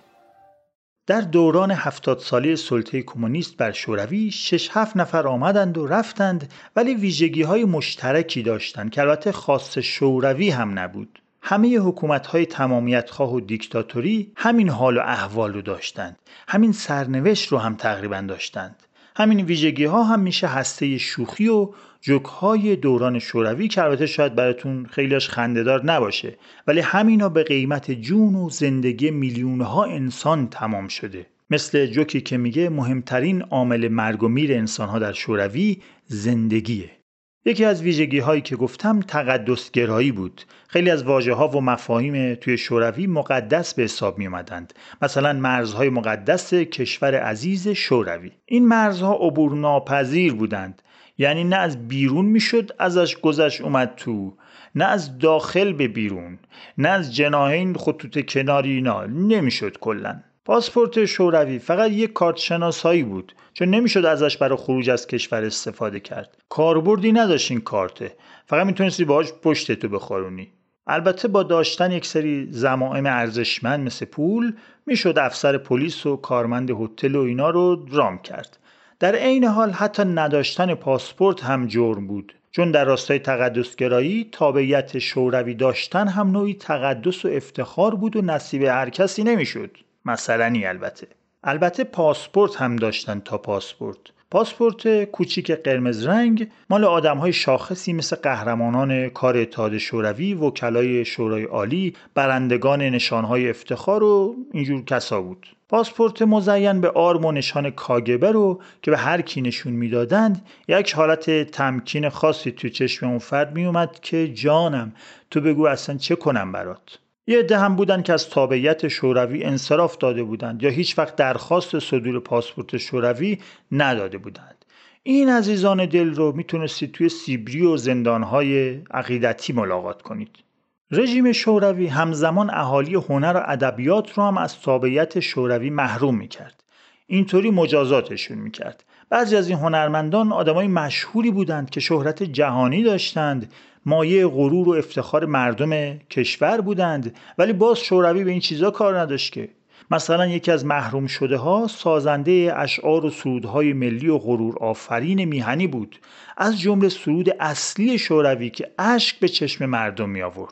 در دوران هفتاد سالی سلطه کمونیست بر شوروی شش هفت نفر آمدند و رفتند ولی ویژگی های مشترکی داشتند که البته خاص شوروی هم نبود. همه حکومت‌های تمامیت‌خواه و دیکتاتوری همین حال و احوال رو داشتند. همین سرنوشت رو هم تقریبا داشتند. همین ویژگی‌ها هم میشه هسته شوخی و جوک‌های دوران شوروی که البته شاید براتون خیلیش خنده‌دار نباشه ولی همینا به قیمت جون و زندگی میلیون‌ها انسان تمام شده. مثل جوکی که میگه مهمترین عامل مرگ و میر انسان‌ها در شوروی زندگیه. یکی از ویژگی‌هایی که گفتم تقدس‌گرایی بود. خیلی از واژه‌ها و مفاهیم توی شوروی مقدس به حساب می‌آمدند. مثلا مرزهای مقدس کشور عزیز شوروی. این مرزها عبور ناپذیر بودند. یعنی نه از بیرون میشد ازش گذشت اومد تو، نه از داخل به بیرون، نه از جناحین خطوط کناری اینا نمیشد کلاً. پاسپورت شوروی فقط یک کارت شناسایی بود چون نمیشد ازش برای خروج از کشور استفاده کرد. کاربردی نداشت این کارته، فقط میتونستی باهاش پشتتو بخارونی. البته با داشتن یک سری ضمائم ارزشمند مثل پول میشد افسر پلیس و کارمند هتل و اینا رو رام کرد. در عین حال حتی نداشتن پاسپورت هم جرم بود چون در راستای تقدسگرایی تابعیت شوروی داشتن هم نوعی تقدس و افتخار بود و نصیب هر کسی نمیشد. مثلنی البته. البته پاسپورت هم داشتن تا پاسپورت. پاسپورت کوچیک قرمز رنگ مال آدم‌های شاخصی مثل قهرمانان کار اتحاد شوروی، وکلای شورای عالی، برندگان نشانهای افتخار و اینجور کسا بود. پاسپورت مزین به آرم و نشان کاگبه رو که به هر کی نشون میدادند یک حالت تمکین خاصی تو چشم اون فرد میومد که جانم تو بگو اصلا چه کنم برات. یه عده هم بودن که از تابعیت شوروی انصراف داده بودند یا هیچ وقت درخواست صدور پاسپورت شوروی نداده بودند. این عزیزان دل رو میتونستید توی سیبری و زندانهای عقیدتی ملاقات کنید. رژیم شوروی همزمان اهالی هنر و ادبیات رو هم از تابعیت شوروی محروم میکرد. اینطوری مجازاتشون میکرد. بعضی از این هنرمندان آدمای مشهوری بودند که شهرت جهانی داشتند، مایه غرور و افتخار مردم کشور بودند، ولی باز شوروی به این چیزا کار نداشت که. مثلا یکی از محروم شده ها سازنده اشعار و سرودهای ملی و غرور آفرین میهنی بود، از جمله سرود اصلی شوروی که اشک به چشم مردم می آورد.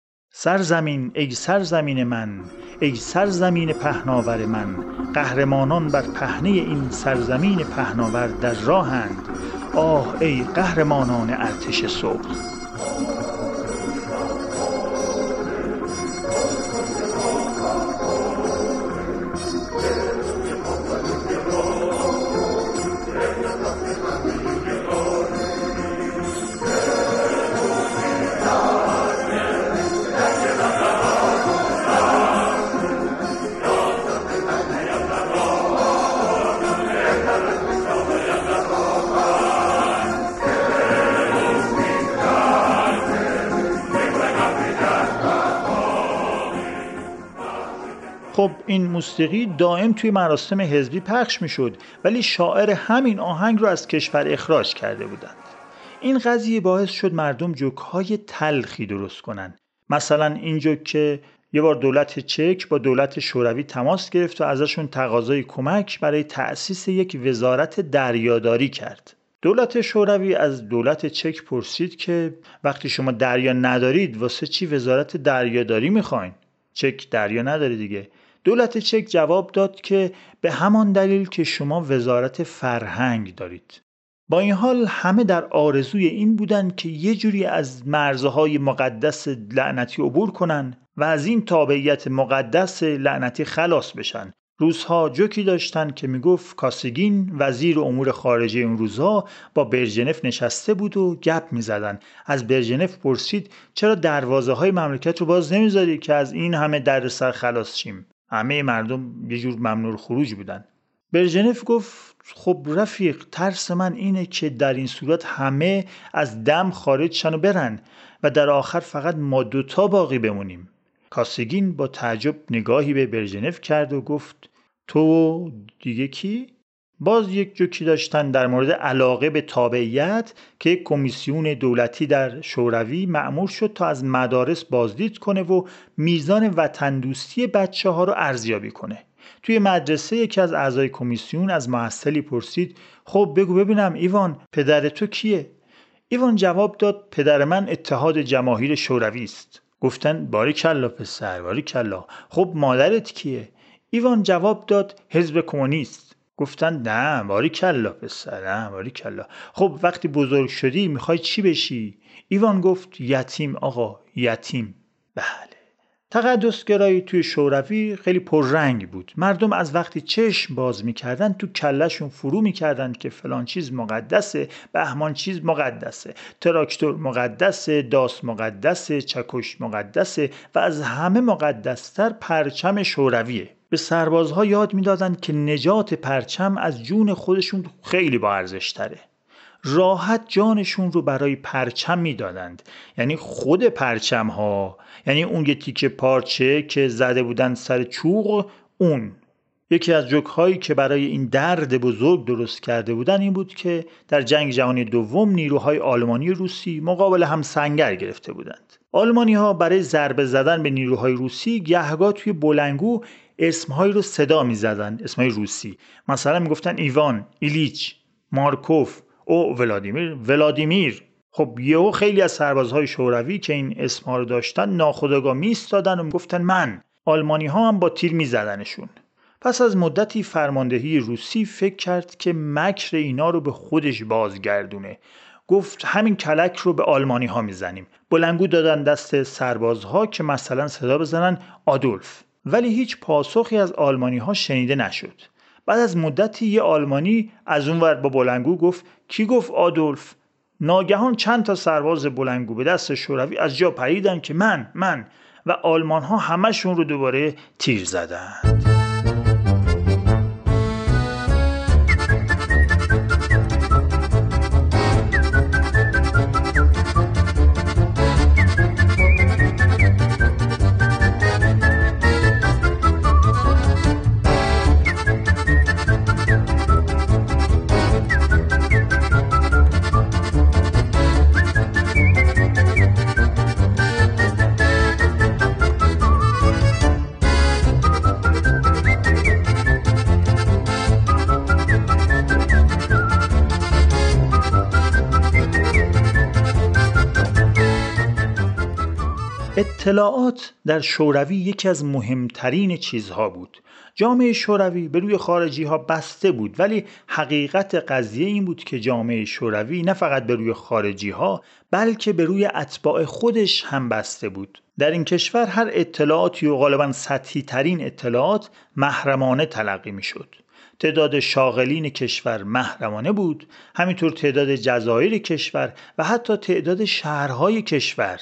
سرزمین ای سرزمین من، ای سرزمین پهناور من، قهرمانان بر پهنه این سرزمین پهناور در راهند، آه ای قهرمانان ارتش سرخ. خب این موسیقی دائم توی مراسم حزبی پخش میشد، ولی شاعر همین آهنگ رو از کشور اخراج کرده بودند. این قضیه باعث شد مردم جوک‌های تلخی درست کنن. مثلا این جوک که یه بار دولت چک با دولت شوروی تماس گرفت و ازشون تقاضای کمک برای تأسیس یک وزارت دریاداری کرد. دولت شوروی از دولت چک پرسید که وقتی شما دریا ندارید واسه چی وزارت دریاداری میخواین؟ چک دریا نداره دیگه. دولت چک جواب داد که به همان دلیل که شما وزارت فرهنگ دارید. با این حال همه در آرزوی این بودن که یه جوری از مرزهای مقدس لعنتی عبور کنن و از این تابعیت مقدس لعنتی خلاص بشن. روزها جوکی داشتن که میگفت کاسیگین وزیر امور خارجه اون روزها با برژنف نشسته بود و گپ میزدن. از برژنف پرسید چرا دروازه های مملکت رو باز نمیذاری که از این همه دردسر خلاص شیم؟ همه مردم یه جور ممنوع خروج بودن. برژنف گفت خب رفیق، ترس من اینه که در این صورت همه از دم خارج شن و برن و در آخر فقط ما دوتا باقی بمونیم. کاسیگین با تعجب نگاهی به برژنف کرد و گفت تو دیگه کی؟ باز یک جوکی داشتن در مورد علاقه به تابعیت که یک کمیسیون دولتی در شوروی مأمور شد تا از مدارس بازدید کنه و میزان وطن دوستی بچه ها رو ارزیابی کنه. توی مدرسه یکی از اعضای کمیسیون از محصلی پرسید خب بگو ببینم ایوان پدر تو کیه؟ ایوان جواب داد پدر من اتحاد جماهیر شوروی است. گفتن باریکلا پسر، باریکلا. خب مادرت کیه؟ ایوان جواب داد حزب کمونیست. گفتن نه باریکلا پسر، نه باریکلا. خب وقتی بزرگ شدی میخوای چی بشی؟ ایوان گفت یتیم آقا، یتیم. بله. تقدسگرایی توی شوروی خیلی پررنگ بود. مردم از وقتی چشم باز میکردن تو کلشون فرو میکردن که فلان چیز مقدسه، بهمان چیز مقدسه، تراکتور مقدسه، داس مقدسه، چکش مقدسه و از همه مقدستر پرچم شورویه. به سربازها یاد میدادن که نجات پرچم از جون خودشون خیلی با ارزش تره. راحت جانشون رو برای پرچم میدادند، یعنی خود پرچم ها، یعنی اون یه تیکه پارچه که زده بودن سر چوغ. اون یکی از جوک هایی که برای این درد بزرگ درست کرده بودن این بود که در جنگ جهانی دوم نیروهای آلمانی روسی مقابل هم سنگر گرفته بودند. آلمانی ها برای ضربه زدن به نیروهای روسی گهگاه توی بلندگو اسمهایی رو صدا می زدن، اسمهای روسی. مثلا می گفتن ایوان، ایلیچ، مارکوف، او ولادیمیر، ولادیمیر. خب یهو خیلی از سربازهای شوروی که این اسمها رو داشتن ناخودآگاه میستادن و میگفتن من. آلمانی ها هم با تیر میزدنشون. پس از مدتی فرماندهی روسی فکر کرد که مکر اینا رو به خودش بازگردونه. گفت همین کلک رو به آلمانی ها میزنیم. بلندگو دادن دست سربازها که مثلا صدا بزنن آدولف، ولی هیچ پاسخی از آلمانی ها شنیده نشد. بعد از مدتی یه آلمانی از اونور با بلندگو گفت کی گفت آدولف؟ ناگهان چند تا سرباز بلندگو به دست شوروی از جا پریدن که من من و آلمان ها همشون رو دوباره تیر زدن. اطلاعات در شوروی یکی از مهمترین چیزها بود. جامعه شوروی به روی خارجی ها بسته بود، ولی حقیقت قضیه این بود که جامعه شوروی نه فقط به روی خارجی ها بلکه به روی اتباع خودش هم بسته بود. در این کشور هر اطلاعاتی و غالبا سطحی ترین اطلاعات محرمانه تلقی می شد. تعداد شاغلین کشور محرمانه بود، همینطور تعداد جزایر کشور و حتی تعداد شهرهای کشور.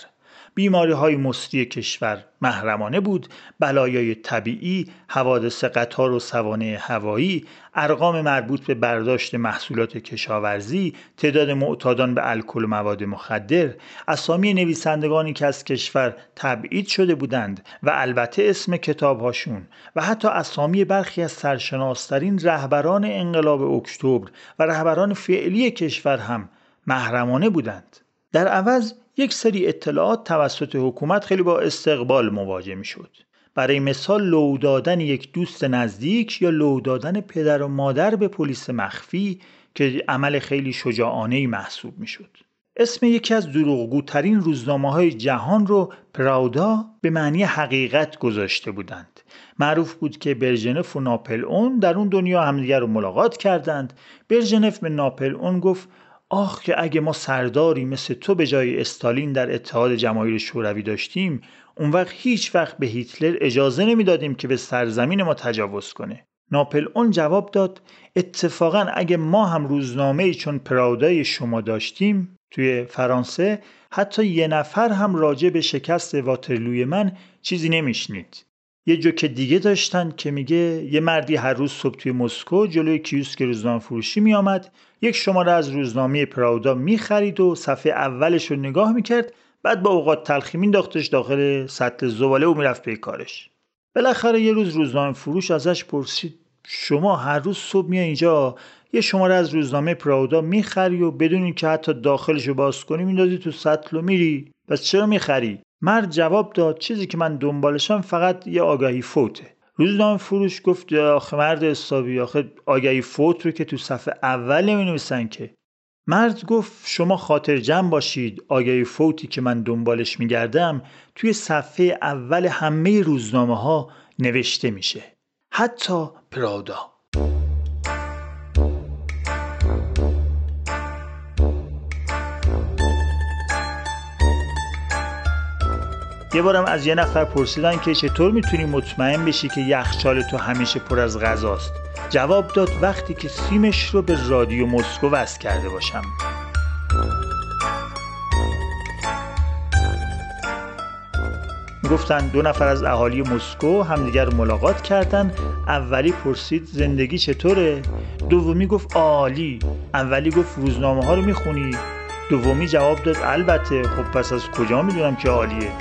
بیماری‌های مسری کشور محرمانه بود، بلایای طبیعی، حوادث قطار و سوانح هوایی، ارقام مربوط به برداشت محصولات کشاورزی، تعداد معتادان به الکل و مواد مخدر، اسامی نویسندگانی که از کشور تبعید شده بودند و البته اسم کتاب‌هاشون و حتی اسامی برخی از سرشناس‌ترین رهبران انقلاب اکتبر و رهبران فعلی کشور هم محرمانه بودند. در عوض یک سری اطلاعات توسط حکومت خیلی با استقبال مواجه می شد. برای مثال لو دادن یک دوست نزدیک یا لو دادن پدر و مادر به پلیس مخفی که عمل خیلی شجاعانه‌ای محسوب می شد. اسم یکی از دروغگوترین روزنامه‌های جهان رو پراودا به معنی حقیقت گذاشته بودند. معروف بود که برژنف و ناپلئون در اون دنیا همدیگر رو ملاقات کردند. برژنف به ناپلئون گفت آخ که اگه ما سرداری مثل تو به جای استالین در اتحاد جماهیر شوروی داشتیم، اون وقت هیچ وقت به هیتلر اجازه نمیدادیم که به سرزمین ما تجاوز کنه. ناپلئون جواب داد اتفاقا اگه ما هم روزنامه‌ای چون پراودای شما داشتیم توی فرانسه، حتی یه نفر هم راجع به شکست واترلوی من چیزی نمیشنید. یه جوک دیگه داشتن که میگه یه مردی هر روز صبح توی مسکو جلوی کیوسک روزنامه فروشی میامد، یک شماره از روزنامه پراودا میخرید و صفحه اولش رو نگاه میکرد، بعد با اوقات تلخی مینداختش داخل سطل زباله و میرفت به کارش. بالاخره یه روز روزنامه فروش ازش پرسید شما هر روز صبح میای اینجا یه شماره از روزنامه پراودا میخری و بدون اینکه حتی داخلش رو باز کنی میندازی تو سطل و میری، پس چرا میخری؟ مرد جواب داد چیزی که من دنبالشم فقط یه آگهی فوته. روزنامه فروش گفت آخه مرد حسابی، آخه آگهی فوت رو که تو صفحه اول نمی‌نویسن که. مرد گفت شما خاطر جمع باشید، آگهی فوتی که من دنبالش میگردم توی صفحه اول همه روزنامه ها نوشته میشه، حتی پراودا. یه بارم از یه نفر پرسیدن که چطور میتونی مطمئن بشی که یخچال تو همیشه پر از غذاست؟ جواب داد وقتی که سیمش رو به رادیو مسکو وصل کرده باشم. گفتن دو نفر از اهالی مسکو همدیگر رو ملاقات کردن. اولی پرسید زندگی چطوره؟ دومی گفت عالی. اولی گفت روزنامه ها رو میخونی؟ دومی جواب داد البته. خب پس از کجا میدونم که عالیه؟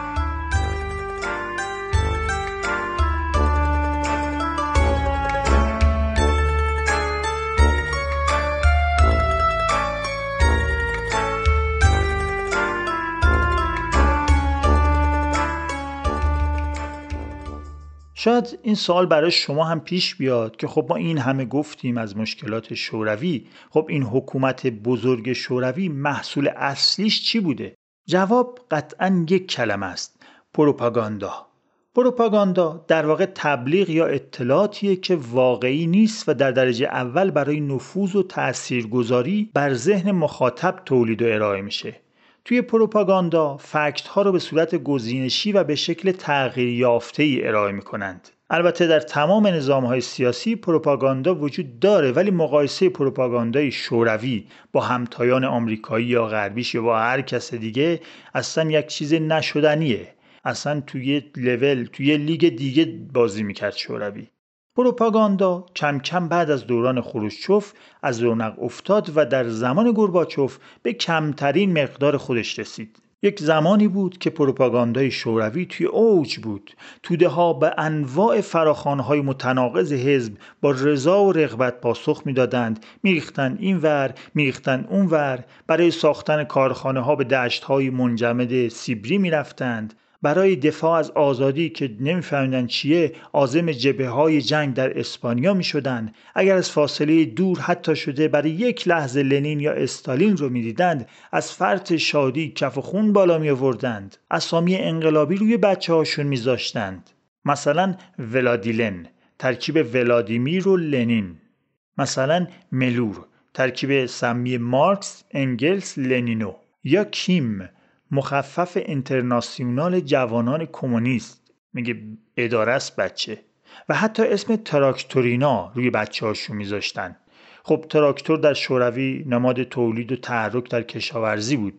شاید این سوال برای شما هم پیش بیاد که خب ما این همه گفتیم از مشکلات شوروی، خب این حکومت بزرگ شوروی محصول اصلیش چی بوده؟ جواب قطعاً یک کلمه است: پروپاگاندا. پروپاگاندا در واقع تبلیغ یا اطلاعاتیه که واقعی نیست و در درجه اول برای نفوذ و تاثیرگذاری بر ذهن مخاطب تولید و ارائه میشه. توی پروپاگاندا فکت ها رو به صورت گزینشی و به شکل تغییر یافته‌ای ارائه می‌کنند. البته در تمام نظام‌های سیاسی پروپاگاندا وجود داره، ولی مقایسه پروپاگاندای شوروی با همتایان آمریکایی یا غربیش یا با هر کس دیگه اصلا یک چیز نشدنیه. اصلا توی لول توی لیگ دیگه بازی می‌کرد شوروی. پروپاگاندا کم کم بعد از دوران خروشچوف از رونق افتاد و در زمان گورباچوف به کمترین مقدار خودش رسید. یک زمانی بود که پروپاگاندای شوروی توی اوج بود. توده ها به انواع فراخوان‌های متناقض حزب با رضا و رغبت پاسخ میدادند، میریختن این ور، میریختن اون ور. برای ساختن کارخانه ها به دشت های منجمد سیبری میرفتند. برای دفاع از آزادی که نمی‌فهمیدن چیه عازم جبهه‌های جنگ در اسپانیا می‌شدند. اگر از فاصله دور حتی شده برای یک لحظه لنین یا استالین رو می‌دیدند، از فرط شادی کف و خون بالا می‌آوردند. اسامی انقلابی روی بچه‌هاشون می‌ذاشتند. مثلا ولادیلن، ترکیب ولادیمیر و لنین. مثلا ملور، ترکیب سمی مارکس، انگلس، لنینو. یا کیم، مخفف اینترناسیونال جوانان کمونیست، میگه اداره است بچه. و حتی اسم تراکتورینا روی بچه هاشو میذاشتن. خب تراکتور در شوروی نماد تولید و تحرک در کشاورزی بود.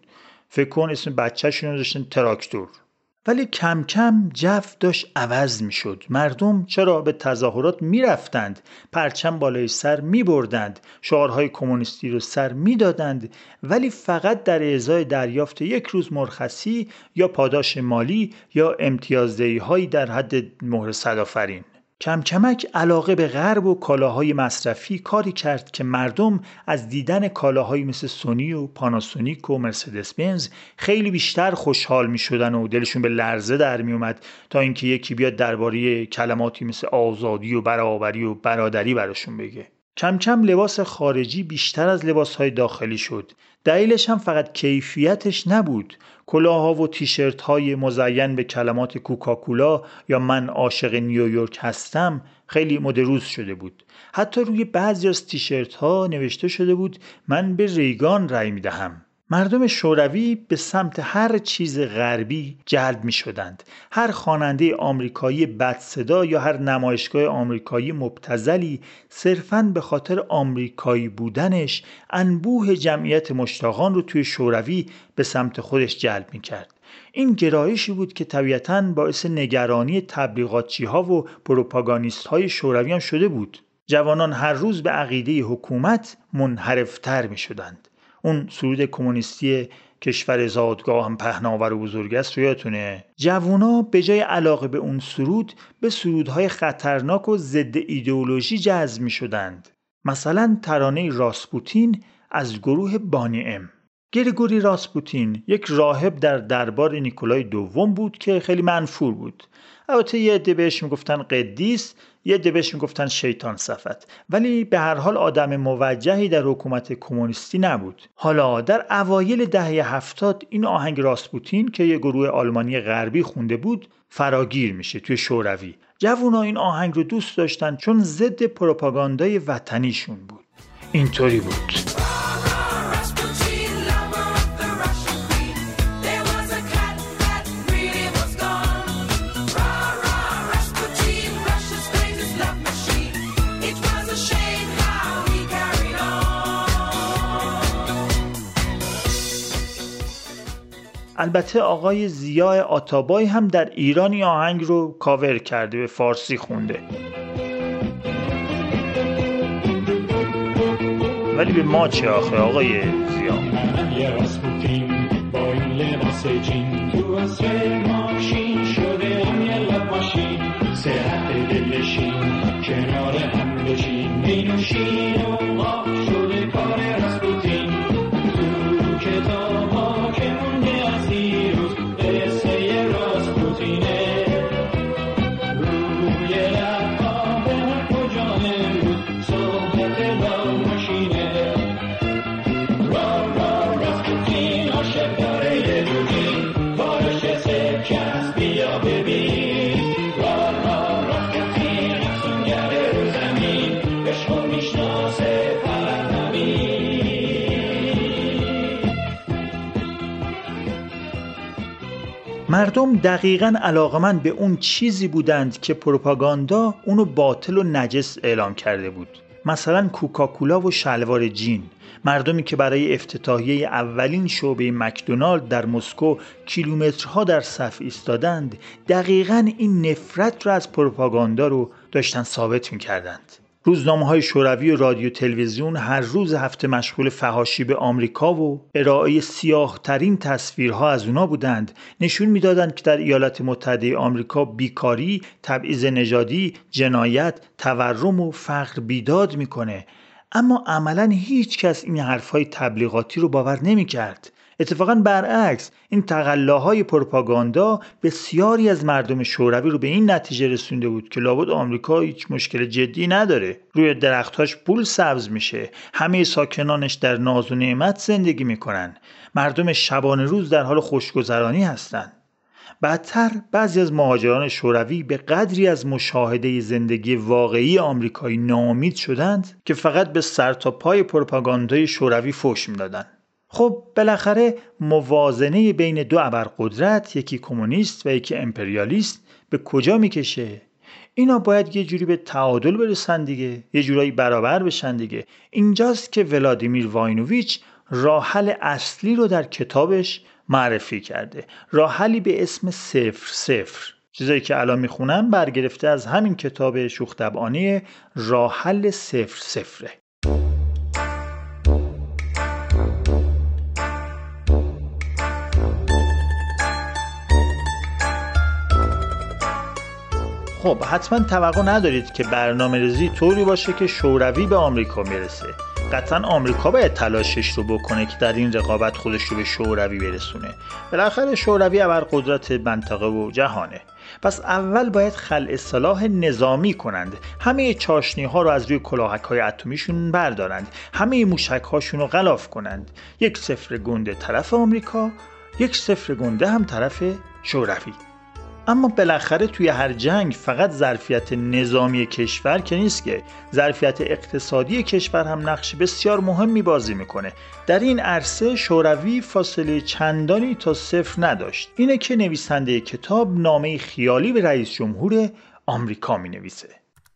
فکر کن اسم بچه‌شون رو داشتن تراکتور. ولی کم کم جو داشت عوض می شد. مردم چرا به تظاهرات می رفتند، پرچم بالای سر می بردند، شعارهای کمونیستی رو سر می دادند، ولی فقط در ازای دریافت یک روز مرخصی یا پاداش مالی یا امتیازدهی هایی در حد مهر صدآفرین. کم کمک علاقه به غرب و کالاهای مصرفی کاری کرد که مردم از دیدن کالاهایی مثل سونی و پاناسونیک و مرسدس بنز خیلی بیشتر خوشحال می شدن و دلشون به لرزه در می اومد تا اینکه یکی بیاد درباره کلماتی مثل آزادی و برابری و برادری براشون بگه. کم کم لباس خارجی بیشتر از لباسهای داخلی شد. دلیلش هم فقط کیفیتش نبود. کلاه‌ها و تیشرت‌های مزین به کلمات کوکاکولا یا من عاشق نیویورک هستم خیلی مد روز شده بود. حتی روی بعضی از تیشرت‌ها نوشته شده بود من به ریگان رأی می‌دهم. مردم شوروی به سمت هر چیز غربی جلب می شدند. هر خواننده آمریکایی بدصدا یا هر نمایشگاه آمریکایی مبتذلی صرفاً به خاطر آمریکایی بودنش انبوه جمعیت مشتاقان رو توی شوروی به سمت خودش جلب می کرد. این گرایشی بود که طبیعتاً باعث نگرانی تبلیغاتچی‌ها و پروپاگاندیست‌های شوروی هم شده بود. جوانان هر روز به عقیده حکومت منحرف‌تر می شدند. اون سرود کمونیستی کشور زادگاه هم پهناور و بزرگ است رو یادتونه؟ جوونا به جای علاقه به اون سرود به سرودهای خطرناک و ضد ایدئولوژی جذب می شدند. مثلا ترانه راسپوتین از گروه بانی ام. گریگوری راسپوتین یک راهب در دربار نیکولای دوم بود که خیلی منفور بود. البته یه عده بهش میگفتن قدیس، یه عده بهش میگفتن شیطان صفت، ولی به هر حال آدم موجهی در حکومت کمونیستی نبود. حالا در اوایل دهه هفتاد این آهنگ راسپوتین که یه گروه آلمانی غربی خونده بود فراگیر میشه توی شوروی. جوونا این آهنگ رو دوست داشتن چون ضد پروپاگاندای وطنیشون بود. اینطوری بود. البته آقای ضیاء آتابای هم در ایران این آهنگ رو کاور کرده، به فارسی خونده. ولی به ما چه آخه آقای ضیاء؟ یه راسپوتین با این لباس جین تو اصر ماشین شده هم یه لب ماشین صحت دلشین کنار هم بشین بینوشین و آب شده کار راسپوتین تو کتاب ها که مونده از دیروز قصه راسپوتینه روی لب ها به هر کجا امروز صحبت با ماشینه را را راسپوتین عاشق داره یه دوگین بارش سکست بیا ببین را را راسپوتین افسونگره رو زمین بشکو میشناسه فقط همین. مردم دقیقاً علاقمند به اون چیزی بودند که پروپاگاندا اونو باطل و نجس اعلام کرده بود. مثلا کوکاکولا و شلوار جین. مردمی که برای افتتاحیه اولین شعبه مکدونالد در مسکو کیلومترها در صف ایستادند، دقیقاً این نفرت را از پروپاگاندا رو داشتن ثابت می‌کردند. روزنامه‌های شوروی و رادیو تلویزیون هر روز هفته مشغول فحاشی به آمریکا و ارائه سیاه‌ترین تصویرها از اونا بودند. نشون می‌دادند که در ایالات متحده آمریکا بیکاری، تبعیض نژادی، جنایت، تورم و فقر بیداد می‌کنه. اما عملاً هیچ کس این حرف‌های تبلیغاتی رو باور نمی‌کرد. اتفاقاً برعکس، این تقلاهای پروپاگاندا بسیاری از مردم شوروی رو به این نتیجه رسونده بود که لابد آمریکا هیچ مشکل جدی نداره، روی درختاش پول سبز میشه، همه ساکنانش در ناز و نعمت زندگی میکنن، مردم شبانه روز در حال خوشگذرانی هستن. بعدتر بعضی از مهاجران شوروی به قدری از مشاهده زندگی واقعی آمریکایی ناامید شدند که فقط به سر تا پای پروپاگاندای شوروی فحش میدادن. خب بالاخره موازنه بین دو ابرقدرت، یکی کمونیست و یکی امپریالیست، به کجا میکشه؟ اینا باید یه جوری به تعادل برسن دیگه، یه جورایی برابر بشن دیگه. اینجاست که ولادیمیر واینوویچ راه حل اصلی رو در کتابش معرفی کرده. راه حلی به اسم صفر صفر. چیزایی که الان میخونم برگرفته از همین کتاب شوخ طبعانه راه حل صفر صفره. خب حتما توقع ندارید که برنامه ریزی طوری باشه که شوروی به آمریکا میرسه. قطعا آمریکا باید تلاشش رو بکنه که در این رقابت خودش رو به شوروی برسونه. بالاخره شوروی ابرقدرت منطقه و جهانه. پس اول باید خلع اصلاح نظامی کنند. همه چاشنی ها رو از روی کلاهک های اتمیشون بردارند. همه موشک هاشون رو غلاف کنند. یک صفر گنده طرف آمریکا، یک صفر گنده هم طرف شوروی. اما بالاخره توی هر جنگ فقط ظرفیت نظامی کشور که نیست که ظرفیت اقتصادی کشور هم نقش بسیار مهمی بازی میکنه. در این عرصه شوروی فاصله چندانی تا صفر نداشت. اینه که نویسنده کتاب نامه خیالی به رئیس جمهور آمریکا می نویسه.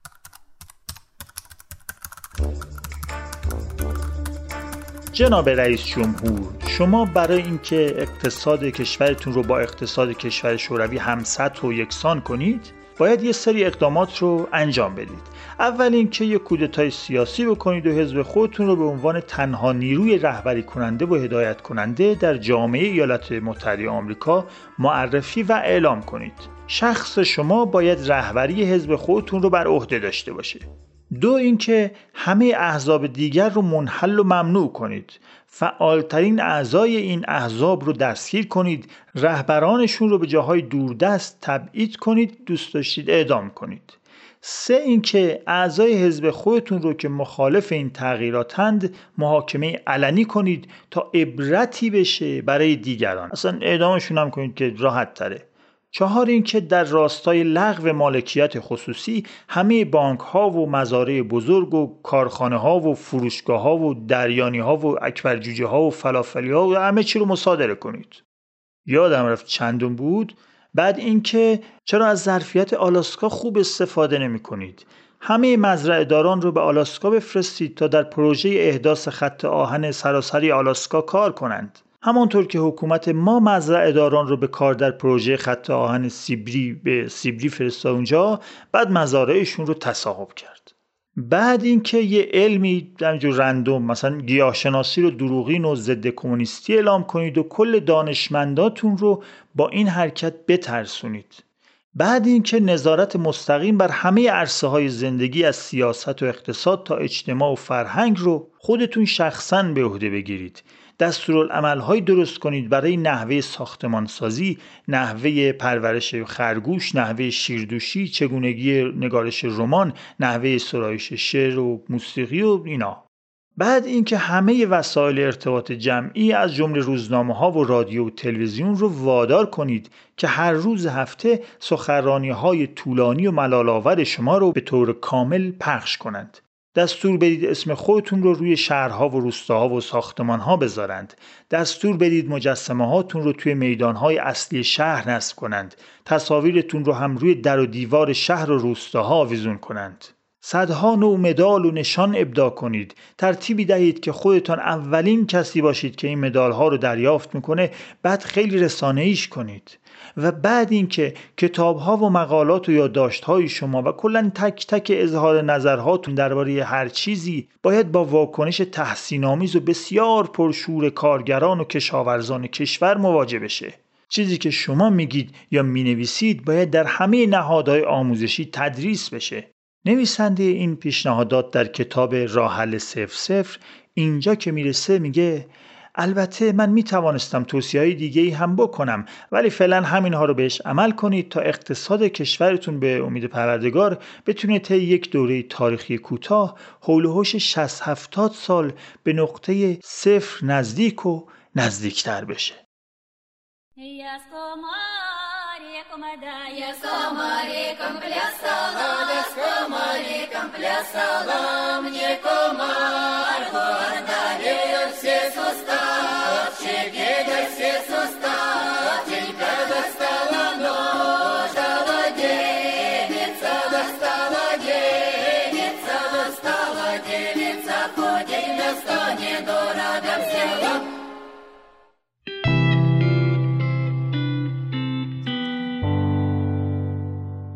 جناب رئیس جمهور، شما برای اینکه اقتصاد کشورتون رو با اقتصاد کشور شوروی همسطح و یکسان کنید باید یه سری اقدامات رو انجام بدید. اول اینکه یک کودتای سیاسی بکنید و حزب خودتون رو به عنوان تنها نیروی رهبری کننده و هدایت کننده در جامعه ایالات متحده آمریکا معرفی و اعلام کنید. شخص شما باید رهبری حزب خودتون رو بر عهده داشته باشه. دو اینکه همه احزاب دیگر رو منحل و ممنوع کنید. فعالترین اعضای این احزاب رو دستگیر کنید، رهبرانشون رو به جاهای دوردست تبعید کنید، دوست داشتید اعدام کنید. سه اینکه اعضای حزب خودتون رو که مخالف این تغییراتند محاکمه علنی کنید تا عبرتی بشه برای دیگران. اصلا اعدامشون هم کنید که راحت تره. چهار اینکه در راستای لغو مالکیت خصوصی همه بانک ها و مزارع بزرگ و کارخانه ها و فروشگاه ها و دریانی ها و اکبرجوجه ها و فلافلی ها و همه چی رو مصادره کنید. یادم رفت چندم بود. بعد اینکه چرا از ظرفیت آلاسکا خوب استفاده نمی کنید؟ همه مزرعه داران رو به آلاسکا بفرستید تا در پروژه احداث خط آهن سراسری آلاسکا کار کنند. همانطور که حکومت ما مزرعه داران رو به کار در پروژه خط آهن سیبری به سیبری فرستاد اونجا، بعد مزارعشون رو تصاحب کرد. بعد اینکه یه علمی همینجور رندوم مثلا گیاهشناسی رو دروغین و ضد کمونیستی اعلام کنید و کل دانشمنداتون رو با این حرکت بترسونید. بعد اینکه نظارت مستقیم بر همه عرصه‌های زندگی از سیاست و اقتصاد تا اجتماع و فرهنگ رو خودتون شخصاً به عهده بگیرید. دستورالعمل‌های درست کنید برای نحوه ساختمانسازی، نحوه پرورش خرگوش، نحوه شیردوشی، چگونگی نگارش رمان، نحوه سرایش شعر و موسیقی و اینا. بعد اینکه همه وسایل ارتباط جمعی از جمله روزنامه‌ها و رادیو و تلویزیون رو وادار کنید که هر روز هفته سخنرانی‌های طولانی و ملال‌آور شما رو به طور کامل پخش کنند. دستور بدید اسم خودتون رو روی شهرها و روستاها و ساختمانها بذارند. دستور بدید مجسمه هاتون رو توی میدانهای اصلی شهر نصب کنند. تصاویرتون رو هم روی در و دیوار شهر و روستاها آویزون کنند. صدها نوع مدال و نشان ابداع کنید. ترتیبی دهید که خودتان اولین کسی باشید که این مدالها رو دریافت میکنه، بعد خیلی رسانه‌ایش کنید. و بعد اینکه کتاب‌ها و مقالات و یادداشت‌های شما و کلاً تک تک اظهار نظرهاتون درباره هر چیزی باید با واکنش تحسین‌آمیز و بسیار پرشور کارگران و کشاورزان کشور مواجه بشه. چیزی که شما میگید یا مینویسید باید در همه نهادهای آموزشی تدریس بشه. نویسنده این پیشنهادات در کتاب راه حل صفر صفر اینجا که میرسه میگه البته من میتوانستم توصیه‌های دیگه‌ای هم بکنم، ولی فعلا همینها رو بهش عمل کنید تا اقتصاد کشورتون به امید پروردگار بتونه طی یک دوره تاریخی کوتاه حول و حوش شصت هفتاد سال به نقطه صفر نزدیک و نزدیکتر بشه.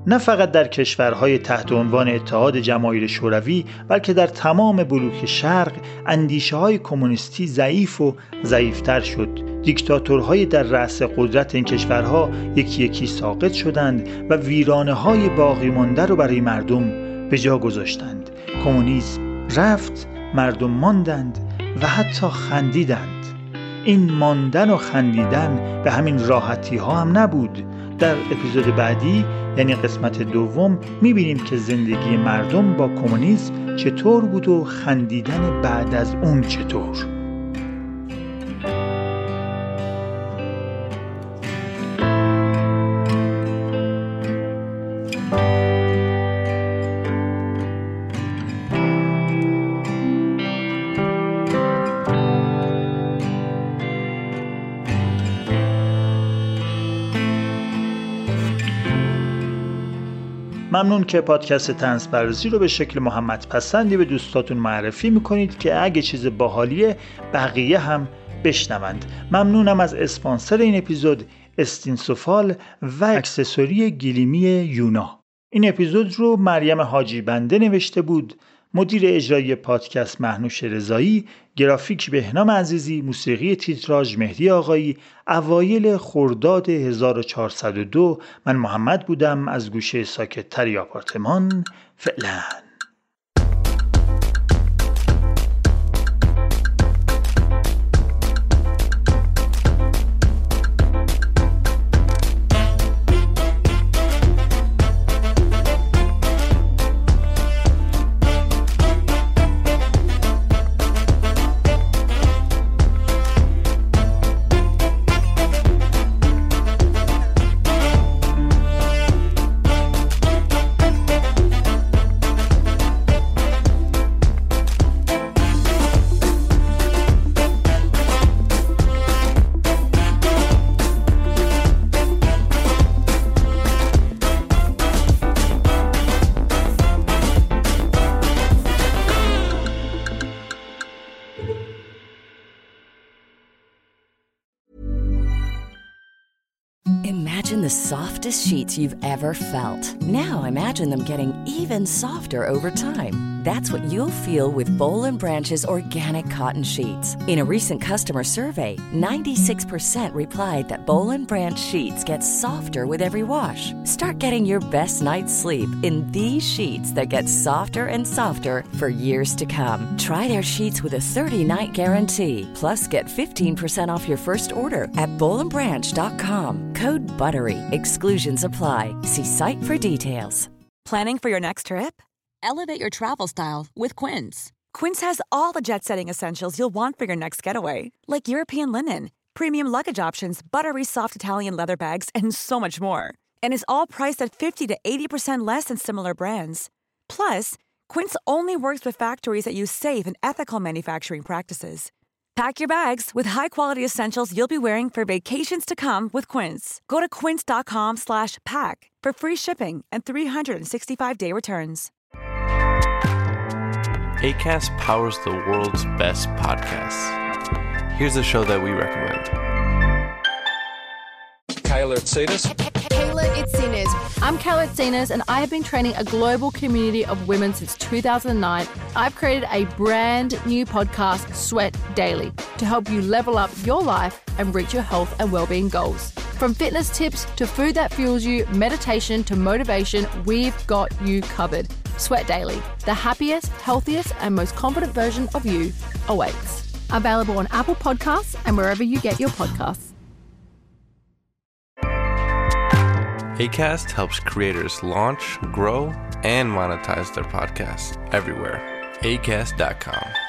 نه فقط در کشورهای تحت عنوان اتحاد جماهیر شوروی، بلکه در تمام بلوک شرق اندیشه‌های کمونیستی ضعیف و ضعیفتر شد. دیکتاتورهای در رأس قدرت این کشورها یکی یکی ساقط شدند و ویرانه‌های باقی مانده رو برای مردم به جا گذاشتند. کمونیسم رفت، مردم ماندند و حتی خندیدند. این ماندن و خندیدن به همین راحتی ها هم نبود. در اپیزود بعدی، یعنی قسمت دوم، میبینیم که زندگی مردم با کمونیسم چطور بود و خندیدن بعد از اون چطور. ممنون که پادکست طنزپردازی رو به شکل محمد پسندی به دوستاتون معرفی میکنید که اگه چیز باحالیه بقیه هم بشنوند. ممنونم از اسپانسر این اپیزود، استینسوفال و اکسسوری گلیمی یونا. این اپیزود رو مریم حاجی بنده نوشته بود، مدیر اجرایی پادکست مهنوش رضایی، گرافیک بهنام عزیزی، موسیقی تیتراژ مهدی آقایی. اوایل خرداد هزار و چهارصد و دو من محمد بودم از گوشه ساکت تری آپارتمان. فعلا. Imagine the softest sheets you've ever felt. Now imagine them getting even softer over time. That's what you'll feel with Boll and Branch's organic cotton sheets. In a recent customer survey, ninety-six percent replied that Boll and Branch sheets get softer with every wash. Start getting your best night's sleep in these sheets that get softer and softer for years to come. Try their sheets with a thirty-night guarantee. Plus, get fifteen percent off your first order at boll and branch dot com. Code BUTTERY. Exclusions apply. See site for details. Planning for your next trip? Elevate your travel style with Quince. Quince has all the jet-setting essentials you'll want for your next getaway, like European linen, premium luggage options, buttery soft Italian leather bags, and so much more. And is all priced at fifty to eighty percent less than similar brands. Plus, Quince only works with factories that use safe and ethical manufacturing practices. Pack your bags with high-quality essentials you'll be wearing for vacations to come with Quince. Go to quince dot com slash pack for free shipping and three sixty-five day returns. Acast powers the world's best podcasts. Here's a show that we recommend. Kayla Itsinas. Kayla Itsinas. I'm Kayla Itsinas, and I have been training a global community of women since two thousand nine. I've created a brand new podcast, Sweat Daily, to help you level up your life and reach your health and well-being goals. From fitness tips to food that fuels you, meditation to motivation, we've got you covered. Sweat Daily, the happiest, healthiest, and most confident version of you awaits. Available on Apple Podcasts and wherever you get your podcasts. Acast helps creators launch, grow, and monetize their podcasts everywhere. acast dot com.